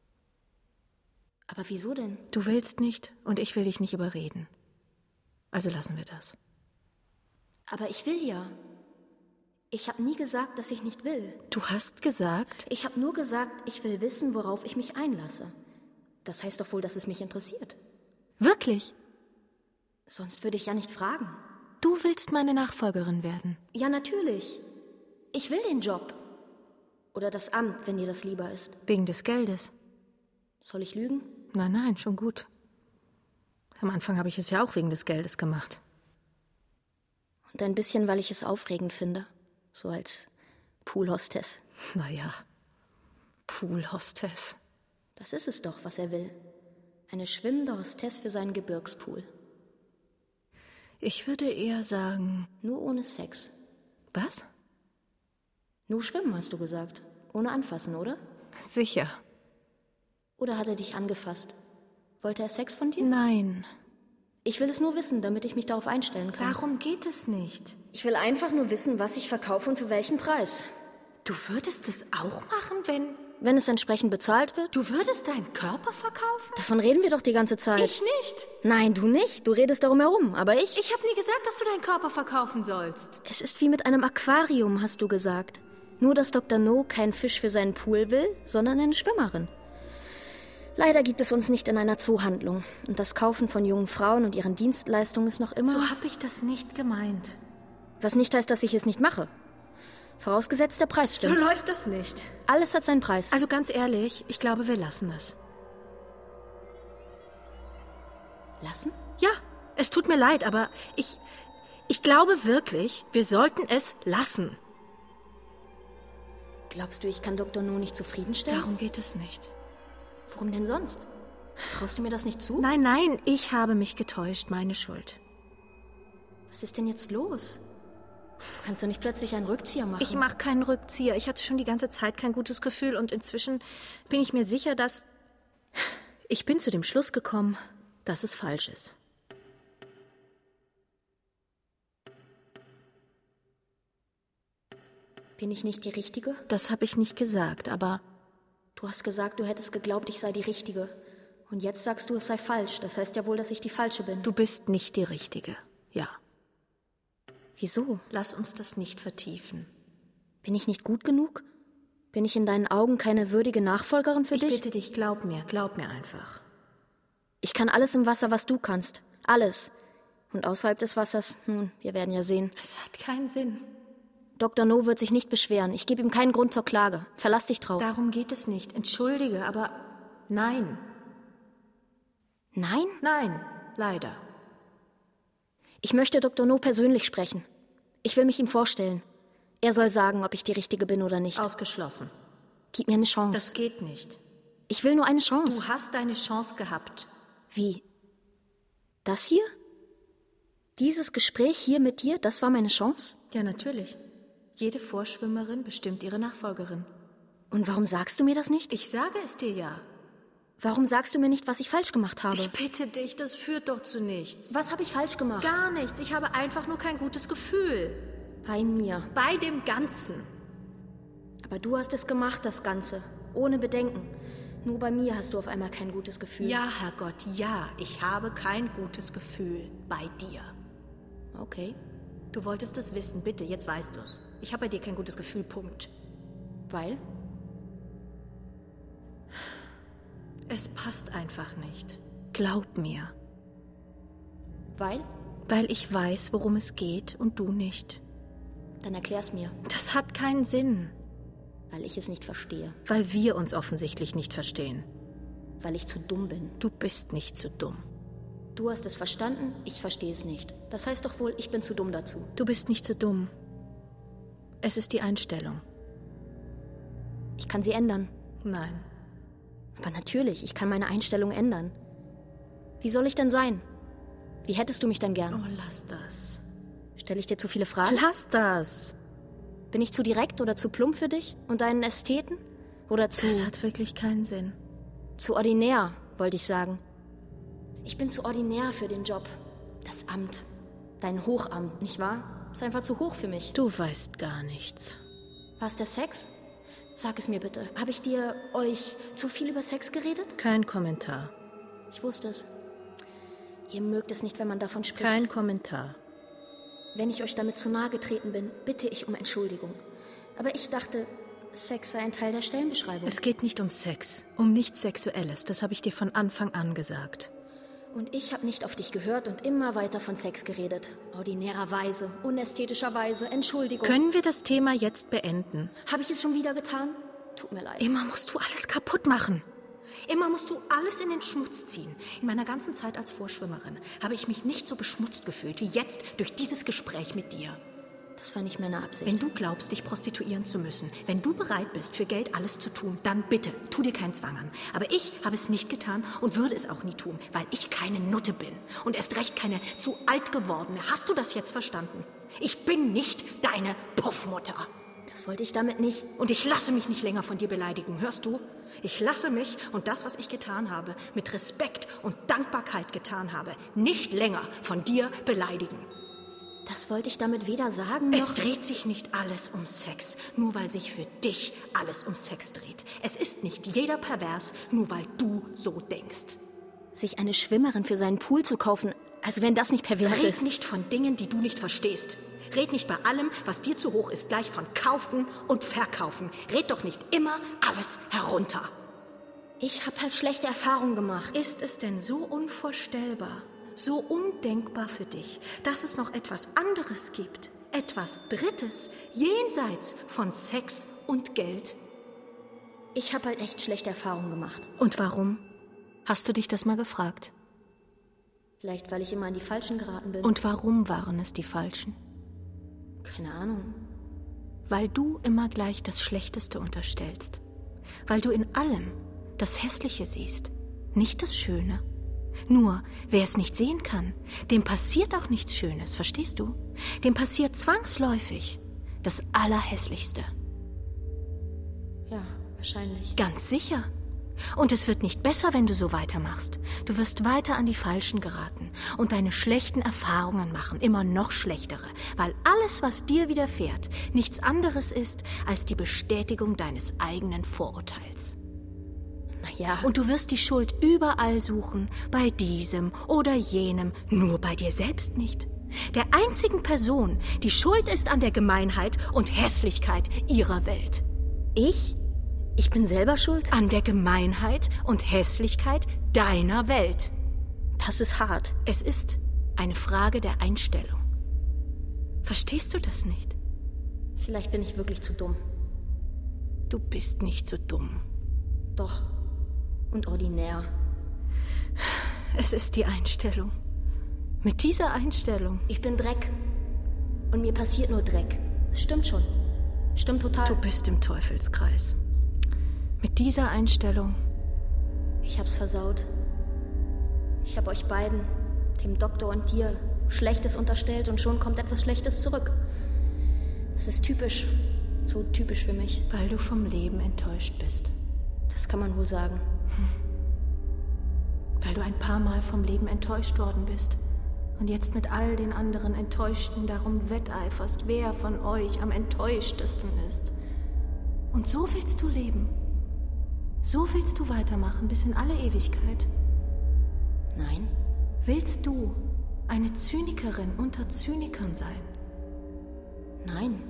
Aber wieso denn? Du willst nicht und ich will dich nicht überreden. Also lassen wir das. Aber ich will ja. Ich habe nie gesagt, dass ich nicht will. Du hast gesagt? Ich habe nur gesagt, ich will wissen, worauf ich mich einlasse. Das heißt doch wohl, dass es mich interessiert. Wirklich? Sonst würde ich ja nicht fragen. Du willst meine Nachfolgerin werden? Ja, natürlich. Ich will den Job. Oder das Amt, wenn dir das lieber ist. Wegen des Geldes? Soll ich lügen? Nein, schon gut. Am Anfang habe ich es ja auch wegen des Geldes gemacht. Und ein bisschen, weil ich es aufregend finde. So als Poolhostess. Naja, Poolhostess. Das ist es doch, was er will. Eine schwimmende Hostess für seinen Gebirgspool. Ich würde eher sagen... Nur ohne Sex. Was? Nur schwimmen, hast du gesagt. Ohne anfassen, oder? Sicher. Oder hat er dich angefasst? Wollte er Sex von dir? Nein. Ich will es nur wissen, damit ich mich darauf einstellen kann. Darum geht es nicht. Ich will einfach nur wissen, was ich verkaufe und für welchen Preis. Du würdest es auch machen, wenn... Wenn es entsprechend bezahlt wird? Du würdest deinen Körper verkaufen? Davon reden wir doch die ganze Zeit. Ich nicht. Nein, du nicht. Du redest darum herum, aber ich... Ich habe nie gesagt, dass du deinen Körper verkaufen sollst. Es ist wie mit einem Aquarium, hast du gesagt. Nur, dass Dr. No keinen Fisch für seinen Pool will, sondern eine Schwimmerin. Leider gibt es uns nicht in einer Zoohandlung. Und das Kaufen von jungen Frauen und ihren Dienstleistungen ist noch immer... So habe ich das nicht gemeint. Was nicht heißt, dass ich es nicht mache. Vorausgesetzt, der Preis stimmt. So läuft das nicht. Alles hat seinen Preis. Also ganz ehrlich, ich glaube, wir lassen es. Lassen? Ja, es tut mir leid, aber ich glaube wirklich, wir sollten es lassen. Glaubst du, ich kann Dr. No nicht zufriedenstellen? Darum geht es nicht. Worum denn sonst? Traust du mir das nicht zu? Nein, ich habe mich getäuscht, meine Schuld. Was ist denn jetzt los? Kannst du nicht plötzlich einen Rückzieher machen? Ich mache keinen Rückzieher. Ich hatte schon die ganze Zeit kein gutes Gefühl und inzwischen bin ich mir sicher, dass... Ich bin zu dem Schluss gekommen, dass es falsch ist. Bin ich nicht die Richtige? Das habe ich nicht gesagt, aber... Du hast gesagt, du hättest geglaubt, ich sei die Richtige. Und jetzt sagst du, es sei falsch. Das heißt ja wohl, dass ich die Falsche bin. Du bist nicht die Richtige, ja. Wieso? Lass uns das nicht vertiefen. Bin ich nicht gut genug? Bin ich in deinen Augen keine würdige Nachfolgerin für dich? Ich bitte dich, glaub mir einfach. Ich kann alles im Wasser, was du kannst. Alles. Und außerhalb des Wassers, nun, wir werden ja sehen. Es hat keinen Sinn. Dr. No wird sich nicht beschweren. Ich gebe ihm keinen Grund zur Klage. Verlass dich drauf. Darum geht es nicht. Entschuldige, aber nein. Nein? Nein, leider. Ich möchte Dr. No persönlich sprechen. Ich will mich ihm vorstellen. Er soll sagen, ob ich die Richtige bin oder nicht. Ausgeschlossen. Gib mir eine Chance. Das geht nicht. Ich will nur eine Chance. Du hast deine Chance gehabt. Wie? Das hier? Dieses Gespräch hier mit dir, das war meine Chance? Ja, natürlich. Jede Vorschwimmerin bestimmt ihre Nachfolgerin. Und warum sagst du mir das nicht? Ich sage es dir ja. Warum sagst du mir nicht, was ich falsch gemacht habe? Ich bitte dich, das führt doch zu nichts. Was habe ich falsch gemacht? Gar nichts. Ich habe einfach nur kein gutes Gefühl. Bei mir. Bei dem Ganzen. Aber du hast es gemacht, das Ganze. Ohne Bedenken. Nur bei mir hast du auf einmal kein gutes Gefühl. Ja, Herrgott, ja. Ich habe kein gutes Gefühl bei dir. Okay. Du wolltest es wissen. Bitte, jetzt weißt du es. Ich habe bei dir kein gutes Gefühl, Punkt. Weil? Es passt einfach nicht. Glaub mir. Weil? Weil ich weiß, worum es geht und du nicht. Dann erklär's mir. Das hat keinen Sinn. Weil ich es nicht verstehe. Weil wir uns offensichtlich nicht verstehen. Weil ich zu dumm bin. Du bist nicht zu dumm. Du hast es verstanden, ich verstehe es nicht. Das heißt doch wohl, ich bin zu dumm dazu. Du bist nicht zu dumm. Es ist die Einstellung. Ich kann sie ändern. Nein. Aber natürlich, ich kann meine Einstellung ändern. Wie soll ich denn sein? Wie hättest du mich denn gern? Oh, lass das. Stelle ich dir zu viele Fragen? Lass das. Bin ich zu direkt oder zu plump für dich und deinen Ästheten? Oder zu... Das hat wirklich keinen Sinn. Zu ordinär, wollte ich sagen. Ich bin zu ordinär für den Job. Das Amt. Dein Hochamt, nicht wahr? Ist einfach zu hoch für mich. Du weißt gar nichts. War es der Sex? Sag es mir bitte. Habe ich euch zu viel über Sex geredet? Kein Kommentar. Ich wusste es. Ihr mögt es nicht, wenn man davon spricht. Kein Kommentar. Wenn ich euch damit zu nahe getreten bin, bitte ich um Entschuldigung. Aber ich dachte, Sex sei ein Teil der Stellenbeschreibung. Es geht nicht um Sex, um nichts Sexuelles. Das habe ich dir von Anfang an gesagt. Und ich habe nicht auf dich gehört und immer weiter von Sex geredet. Ordinärerweise, unästhetischerweise, Entschuldigung. Können wir das Thema jetzt beenden? Habe ich es schon wieder getan? Tut mir leid. Immer musst du alles kaputt machen. Immer musst du alles in den Schmutz ziehen. In meiner ganzen Zeit als Vorschwimmerin habe ich mich nicht so beschmutzt gefühlt wie jetzt durch dieses Gespräch mit dir. Das war nicht meine Absicht. Wenn du glaubst, dich prostituieren zu müssen, wenn du bereit bist, für Geld alles zu tun, dann bitte, tu dir keinen Zwang an. Aber ich habe es nicht getan und würde es auch nie tun, weil ich keine Nutte bin. Und erst recht keine zu alt gewordene. Hast du das jetzt verstanden? Ich bin nicht deine Puffmutter. Das wollte ich damit nicht. Und ich lasse mich nicht länger von dir beleidigen, hörst du? Ich lasse mich und das, was ich getan habe, mit Respekt und Dankbarkeit getan habe, nicht länger von dir beleidigen. Das wollte ich damit weder sagen, noch... Es dreht sich nicht alles um Sex, nur weil sich für dich alles um Sex dreht. Es ist nicht jeder pervers, nur weil du so denkst. Sich eine Schwimmerin für seinen Pool zu kaufen, also wenn das nicht pervers ist... Red nicht von Dingen, die du nicht verstehst. Red nicht bei allem, was dir zu hoch ist, gleich von kaufen und verkaufen. Red doch nicht immer alles herunter. Ich habe halt schlechte Erfahrungen gemacht. Ist es denn so unvorstellbar, so undenkbar für dich, dass es noch etwas anderes gibt? Etwas Drittes, jenseits von Sex und Geld? Ich habe halt echt schlechte Erfahrungen gemacht. Und warum? Hast du dich das mal gefragt? Vielleicht, weil ich immer an die Falschen geraten bin. Und warum waren es die Falschen? Keine Ahnung. Weil du immer gleich das Schlechteste unterstellst. Weil du in allem das Hässliche siehst, nicht das Schöne. Nur, wer es nicht sehen kann, dem passiert auch nichts Schönes, verstehst du? Dem passiert zwangsläufig das Allerhässlichste. Ja, wahrscheinlich. Ganz sicher. Und es wird nicht besser, wenn du so weitermachst. Du wirst weiter an die Falschen geraten und deine schlechten Erfahrungen machen, immer noch schlechtere, weil alles, was dir widerfährt, nichts anderes ist als die Bestätigung deines eigenen Vorurteils. Naja. Und du wirst die Schuld überall suchen, bei diesem oder jenem, nur bei dir selbst nicht. Der einzigen Person, die schuld ist an der Gemeinheit und Hässlichkeit ihrer Welt. Ich? Ich bin selber schuld? An der Gemeinheit und Hässlichkeit deiner Welt. Das ist hart. Es ist eine Frage der Einstellung. Verstehst du das nicht? Vielleicht bin ich wirklich zu dumm. Du bist nicht so dumm. Doch. Und ordinär. Es ist die Einstellung. Mit dieser Einstellung? Ich bin Dreck. Und mir passiert nur Dreck. Es stimmt schon. Stimmt total. Du bist im Teufelskreis. Mit dieser Einstellung. Ich hab's versaut. Ich hab euch beiden, dem Doktor und dir, Schlechtes unterstellt und schon kommt etwas Schlechtes zurück. Das ist typisch. So typisch für mich. Weil du vom Leben enttäuscht bist. Das kann man wohl sagen. Weil du ein paar Mal vom Leben enttäuscht worden bist. Und jetzt mit all den anderen Enttäuschten darum wetteiferst, wer von euch am enttäuschtesten ist. Und so willst du leben. So willst du weitermachen bis in alle Ewigkeit. Nein. Willst du eine Zynikerin unter Zynikern sein? Nein.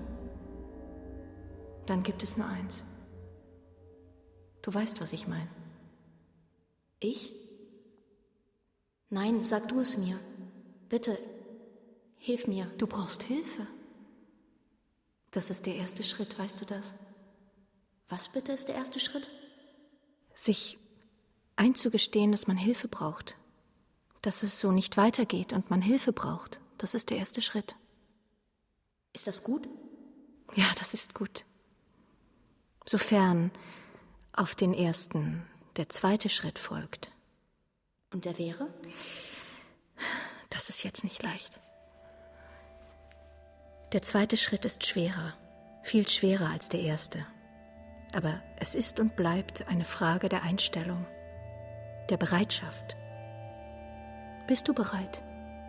Dann gibt es nur eins. Du weißt, was ich meine. Ich? Nein, sag du es mir. Bitte, hilf mir. Du brauchst Hilfe. Das ist der erste Schritt, weißt du das? Was bitte ist der erste Schritt? Sich einzugestehen, dass man Hilfe braucht. Dass es so nicht weitergeht und man Hilfe braucht. Das ist der erste Schritt. Ist das gut? Ja, das ist gut. Sofern auf den ersten der zweite Schritt folgt. Und der wäre? Das ist jetzt nicht leicht. Der zweite Schritt ist schwerer, viel schwerer als der erste. Aber es ist und bleibt eine Frage der Einstellung, der Bereitschaft. Bist du bereit?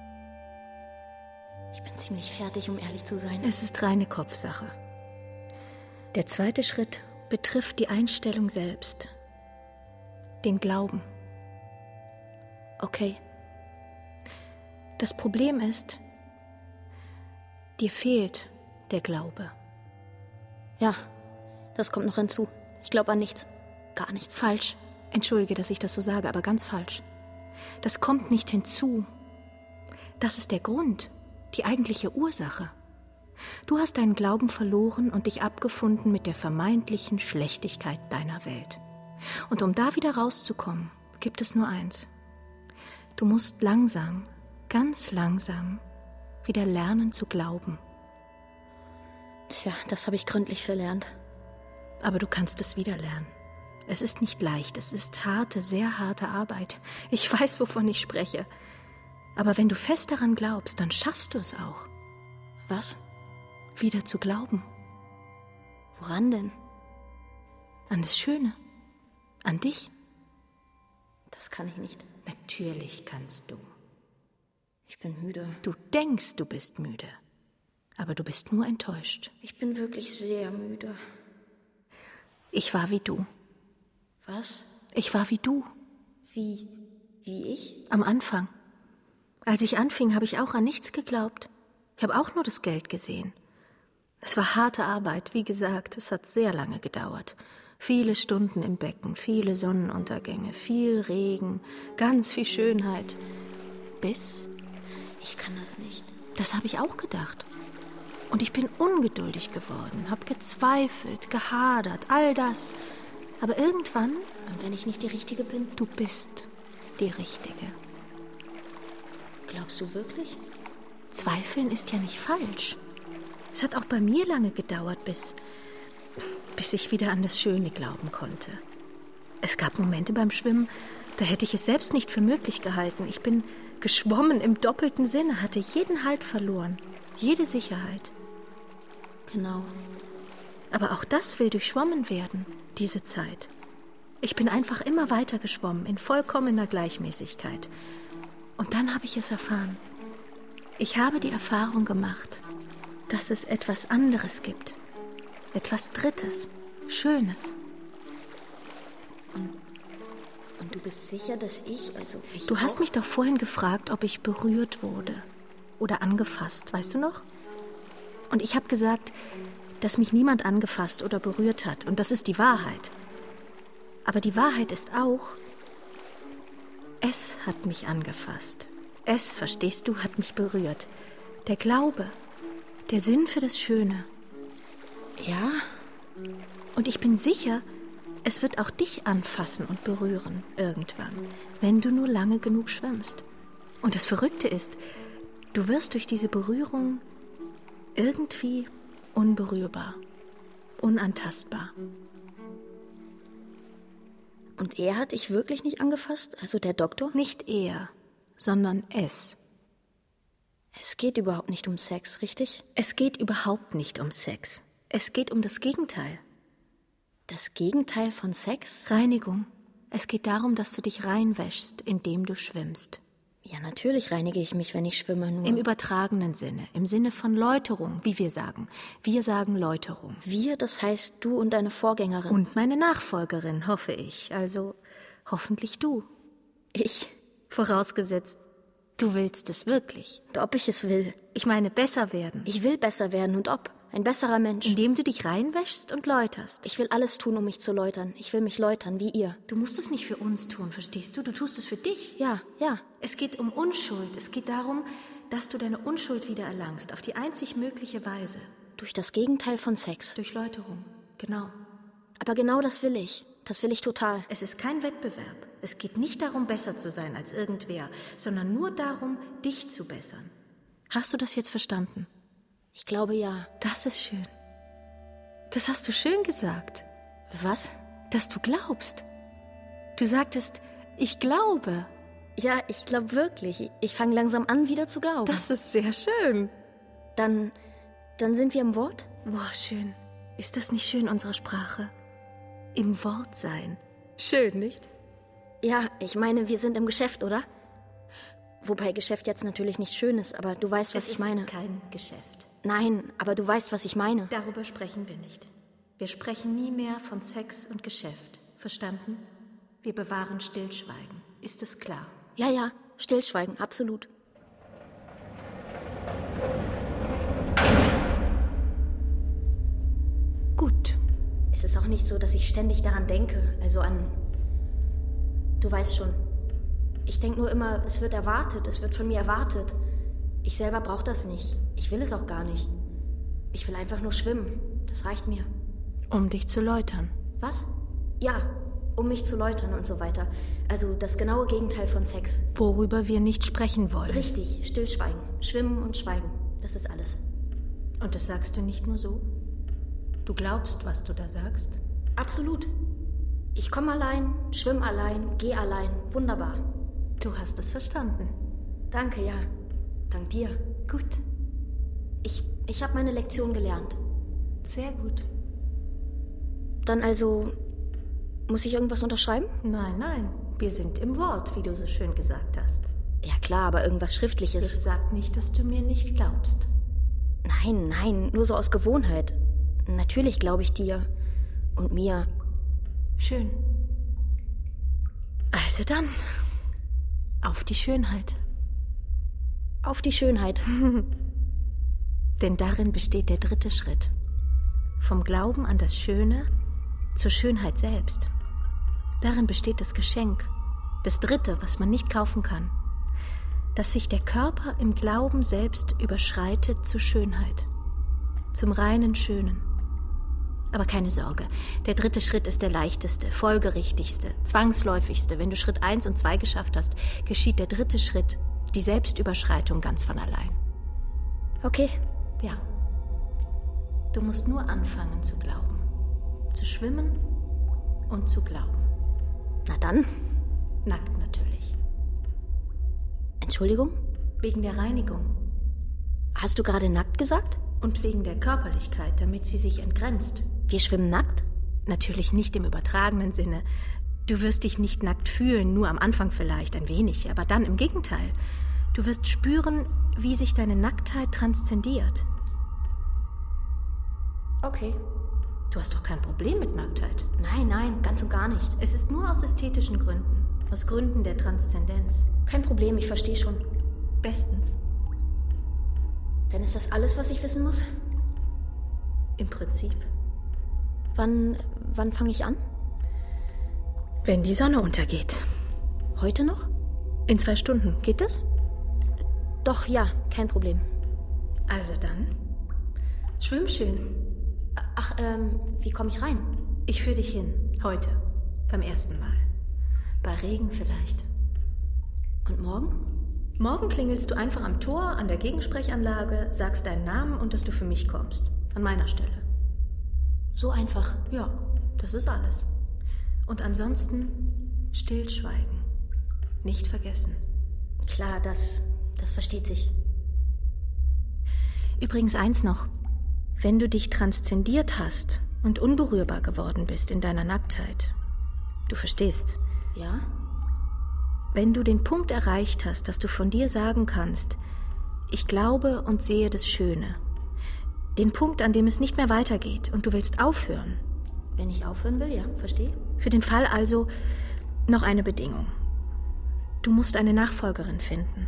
Ich bin ziemlich fertig, um ehrlich zu sein. Es ist reine Kopfsache. Der zweite Schritt betrifft die Einstellung selbst, den Glauben. Okay. Das Problem ist, dir fehlt der Glaube. Ja, das kommt noch hinzu. Ich glaube an nichts. Gar nichts. Falsch. Entschuldige, dass ich das so sage, aber ganz falsch. Das kommt nicht hinzu. Das ist der Grund, die eigentliche Ursache. Du hast deinen Glauben verloren und dich abgefunden mit der vermeintlichen Schlechtigkeit deiner Welt. Und um da wieder rauszukommen, gibt es nur eins. Du musst langsam, ganz langsam wieder lernen zu glauben. Tja, das habe ich gründlich verlernt. Aber du kannst es wieder lernen. Es ist nicht leicht, es ist harte, sehr harte Arbeit. Ich weiß, wovon ich spreche. Aber wenn du fest daran glaubst, dann schaffst du es auch. Was? Wieder zu glauben. Woran denn? An das Schöne. An dich. Das kann ich nicht. Natürlich kannst du. Ich bin müde. Du denkst, du bist müde. Aber du bist nur enttäuscht. Ich bin wirklich sehr müde. Ich war wie du. Was? Ich war wie du. Wie? Wie ich? Am Anfang. Als ich anfing, habe ich auch an nichts geglaubt. Ich habe auch nur das Geld gesehen. Es war harte Arbeit, wie gesagt, es hat sehr lange gedauert. Viele Stunden im Becken, viele Sonnenuntergänge, viel Regen, ganz viel Schönheit. Bis... Ich kann das nicht. Das habe ich auch gedacht. Und ich bin ungeduldig geworden, habe gezweifelt, gehadert, all das. Aber irgendwann... Und wenn ich nicht die Richtige bin? Du bist die Richtige. Glaubst du wirklich? Zweifeln ist ja nicht falsch. Es hat auch bei mir lange gedauert, bis ich wieder an das Schöne glauben konnte. Es gab Momente beim Schwimmen, da hätte ich es selbst nicht für möglich gehalten. Ich bin geschwommen im doppelten Sinne, hatte jeden Halt verloren, jede Sicherheit. Genau. Aber auch das will durchschwommen werden, diese Zeit. Ich bin einfach immer weiter geschwommen, in vollkommener Gleichmäßigkeit. Und dann habe ich es erfahren. Ich habe die Erfahrung gemacht, dass es etwas anderes gibt. Etwas Drittes, Schönes. Und du bist sicher, dass ich Du hast mich doch vorhin gefragt, ob ich berührt wurde oder angefasst, weißt du noch? Und ich habe gesagt, dass mich niemand angefasst oder berührt hat. Und das ist die Wahrheit. Aber die Wahrheit ist auch, es hat mich angefasst. Es, verstehst du, hat mich berührt. Der Glaube, der Sinn für das Schöne. Ja? Und ich bin sicher, es wird auch dich anfassen und berühren, irgendwann, wenn du nur lange genug schwimmst. Und das Verrückte ist, du wirst durch diese Berührung irgendwie unberührbar, unantastbar. Und er hat dich wirklich nicht angefasst? Also der Doktor? Nicht er, sondern es. Es geht überhaupt nicht um Sex, richtig? Es geht überhaupt nicht um Sex. Es geht um das Gegenteil. Das Gegenteil von Sex? Reinigung. Es geht darum, dass du dich reinwäschst, indem du schwimmst. Ja, natürlich reinige ich mich, wenn ich schwimme, nur... Im übertragenen Sinne, im Sinne von Läuterung, wie wir sagen. Wir sagen Läuterung. Wir, das heißt du und deine Vorgängerin. Und meine Nachfolgerin, hoffe ich. Also hoffentlich du. Ich? Vorausgesetzt, du willst es wirklich. Und ob ich es will. Ich meine, besser werden. Ich will besser werden und ob. Ein besserer Mensch. Indem du dich reinwäschst und läuterst. Ich will alles tun, um mich zu läutern. Ich will mich läutern, wie ihr. Du musst es nicht für uns tun, verstehst du? Du tust es für dich. Ja, ja. Es geht um Unschuld. Es geht darum, dass du deine Unschuld wieder erlangst. Auf die einzig mögliche Weise. Durch das Gegenteil von Sex. Durch Läuterung. Genau. Aber genau das will ich. Das will ich total. Es ist kein Wettbewerb. Es geht nicht darum, besser zu sein als irgendwer, sondern nur darum, dich zu bessern. Hast du das jetzt verstanden? Ich glaube, ja. Das ist schön. Das hast du schön gesagt. Was? Dass du glaubst. Du sagtest, ich glaube. Ja, ich glaube wirklich. Ich fange langsam an, wieder zu glauben. Das ist sehr schön. Dann sind wir im Wort? Boah, schön. Ist das nicht schön, unsere Sprache? Im Wort sein. Schön, nicht? Ja, ich meine, wir sind im Geschäft, oder? Wobei Geschäft jetzt natürlich nicht schön ist, aber du weißt, was ich meine. Es ist kein Geschäft. Nein, aber du weißt, was ich meine. Darüber sprechen wir nicht. Wir sprechen nie mehr von Sex und Geschäft. Verstanden? Wir bewahren Stillschweigen. Ist es klar? Ja, ja, Stillschweigen, absolut. Gut. Es ist auch nicht so, dass ich ständig daran denke, also an... Du weißt schon. Ich denke nur immer, es wird erwartet, es wird von mir erwartet. Ich selber brauche das nicht. Ich will es auch gar nicht. Ich will einfach nur schwimmen. Das reicht mir. Um dich zu läutern. Was? Ja, um mich zu läutern und so weiter. Also das genaue Gegenteil von Sex. Worüber wir nicht sprechen wollen. Richtig, Stillschweigen. Schwimmen und Schweigen. Das ist alles. Und das sagst du nicht nur so? Du glaubst, was du da sagst? Absolut. Ich komme allein, schwimme allein, gehe allein. Wunderbar. Du hast es verstanden. Danke, ja. Dank dir. Gut. Ich habe meine Lektion gelernt. Sehr gut. Dann also, muss ich irgendwas unterschreiben? Nein. Wir sind im Wort, wie du so schön gesagt hast. Ja klar, aber irgendwas Schriftliches. Ich sag nicht, dass du mir nicht glaubst. Nein, nur so aus Gewohnheit. Natürlich glaube ich dir. Und mir. Schön. Also dann, auf die Schönheit. Auf die Schönheit. Denn darin besteht der dritte Schritt. Vom Glauben an das Schöne zur Schönheit selbst. Darin besteht das Geschenk, das Dritte, was man nicht kaufen kann. Dass sich der Körper im Glauben selbst überschreitet zur Schönheit. Zum reinen Schönen. Aber keine Sorge, der dritte Schritt ist der leichteste, folgerichtigste, zwangsläufigste. Wenn du Schritt 1 und 2 geschafft hast, geschieht der dritte Schritt, die Selbstüberschreitung, ganz von allein. Okay. Ja. Du musst nur anfangen zu glauben. Zu schwimmen und zu glauben. Na dann. Nackt natürlich. Entschuldigung? Wegen der Reinigung. Hast du gerade nackt gesagt? Und wegen der Körperlichkeit, damit sie sich entgrenzt. Wir schwimmen nackt? Natürlich nicht im übertragenen Sinne. Du wirst dich nicht nackt fühlen, nur am Anfang vielleicht ein wenig, aber dann im Gegenteil. Du wirst spüren, wie sich deine Nacktheit transzendiert. Okay. Du hast doch kein Problem mit Nacktheit. Nein, ganz und gar nicht. Es ist nur aus ästhetischen Gründen, aus Gründen der Transzendenz. Kein Problem, ich verstehe schon. Bestens. Dann ist das alles, was ich wissen muss? Im Prinzip. Wann fange ich an? Wenn die Sonne untergeht. Heute noch? In 2 Stunden. Geht das? Doch, ja, kein Problem. Also dann, schwimm schön. Ach, wie komme ich rein? Ich führe dich hin. Heute. Beim ersten Mal. Bei Regen vielleicht. Und morgen? Morgen klingelst du einfach am Tor, an der Gegensprechanlage, sagst deinen Namen und dass du für mich kommst. An meiner Stelle. So einfach. Ja, das ist alles. Und ansonsten stillschweigen. Nicht vergessen. Klar, das versteht sich. Übrigens eins noch. Wenn du dich transzendiert hast und unberührbar geworden bist in deiner Nacktheit, du verstehst. Ja? Wenn du den Punkt erreicht hast, dass du von dir sagen kannst, ich glaube und sehe das Schöne. Den Punkt, an dem es nicht mehr weitergeht und du willst aufhören. Wenn ich aufhören will, ja, verstehe. Für den Fall also noch eine Bedingung. Du musst eine Nachfolgerin finden.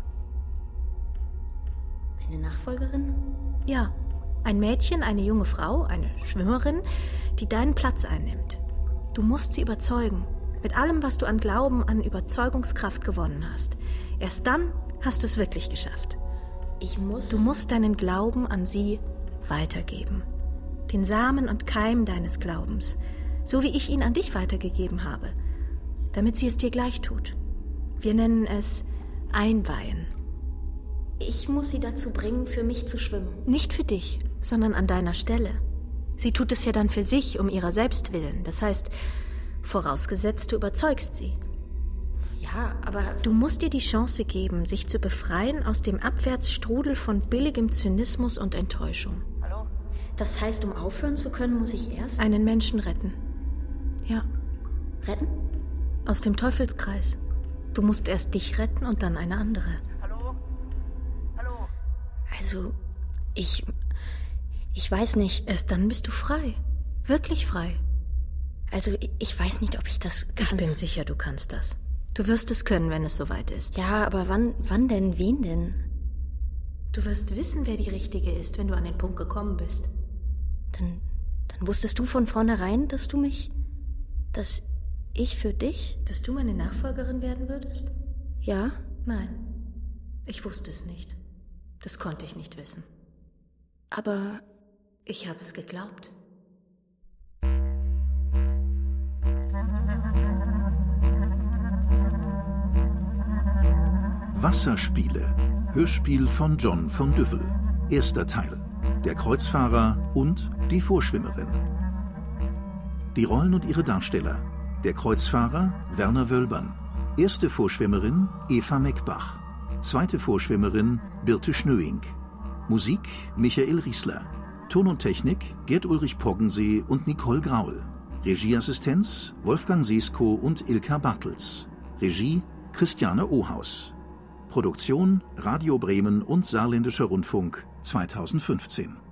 Eine Nachfolgerin? Ja, ein Mädchen, eine junge Frau, eine Schwimmerin, die deinen Platz einnimmt. Du musst sie überzeugen. Mit allem, was du an Glauben, an Überzeugungskraft gewonnen hast. Erst dann hast du es wirklich geschafft. Du musst deinen Glauben an sie weitergeben. Den Samen und Keim deines Glaubens. So wie ich ihn an dich weitergegeben habe. Damit sie es dir gleich tut. Wir nennen es Einweihen. Ich muss sie dazu bringen, für mich zu schwimmen. Nicht für dich, sondern an deiner Stelle. Sie tut es ja dann für sich, um ihrer selbst willen. Das heißt, vorausgesetzt, du überzeugst sie. Ja, aber... Du musst ihr die Chance geben, sich zu befreien aus dem Abwärtsstrudel von billigem Zynismus und Enttäuschung. Hallo? Das heißt, um aufhören zu können, muss ich erst... Einen Menschen retten. Ja. Retten? Aus dem Teufelskreis. Du musst erst dich retten und dann eine andere. Hallo? Hallo? Also, ich weiß nicht. Erst dann bist du frei. Wirklich frei. Also, ich weiß nicht, ob ich das kann. Ich bin sicher, du kannst das. Du wirst es können, wenn es soweit ist. Ja, aber wann denn? Wen denn? Du wirst wissen, wer die Richtige ist, wenn du an den Punkt gekommen bist. Dann wusstest du von vornherein, dass ich für dich? Dass du meine Nachfolgerin werden würdest? Ja? Nein. Ich wusste es nicht. Das konnte ich nicht wissen. Aber... Ich habe es geglaubt. Wasserspiele. Hörspiel von John von Düffel. Erster Teil. Der Kreuzfahrer und die Vorschwimmerin. Die Rollen und ihre Darsteller. Der Kreuzfahrer Werner Wölbern. Erste Vorschwimmerin Eva Meckbach. Zweite Vorschwimmerin Birte Schnöing. Musik Michael Riesler. Ton und Technik Gerd-Ulrich Poggensee und Nicole Graul. Regieassistenz Wolfgang Sesko und Ilka Bartels. Regie Christiane Ohaus. Produktion Radio Bremen und Saarländischer Rundfunk 2015.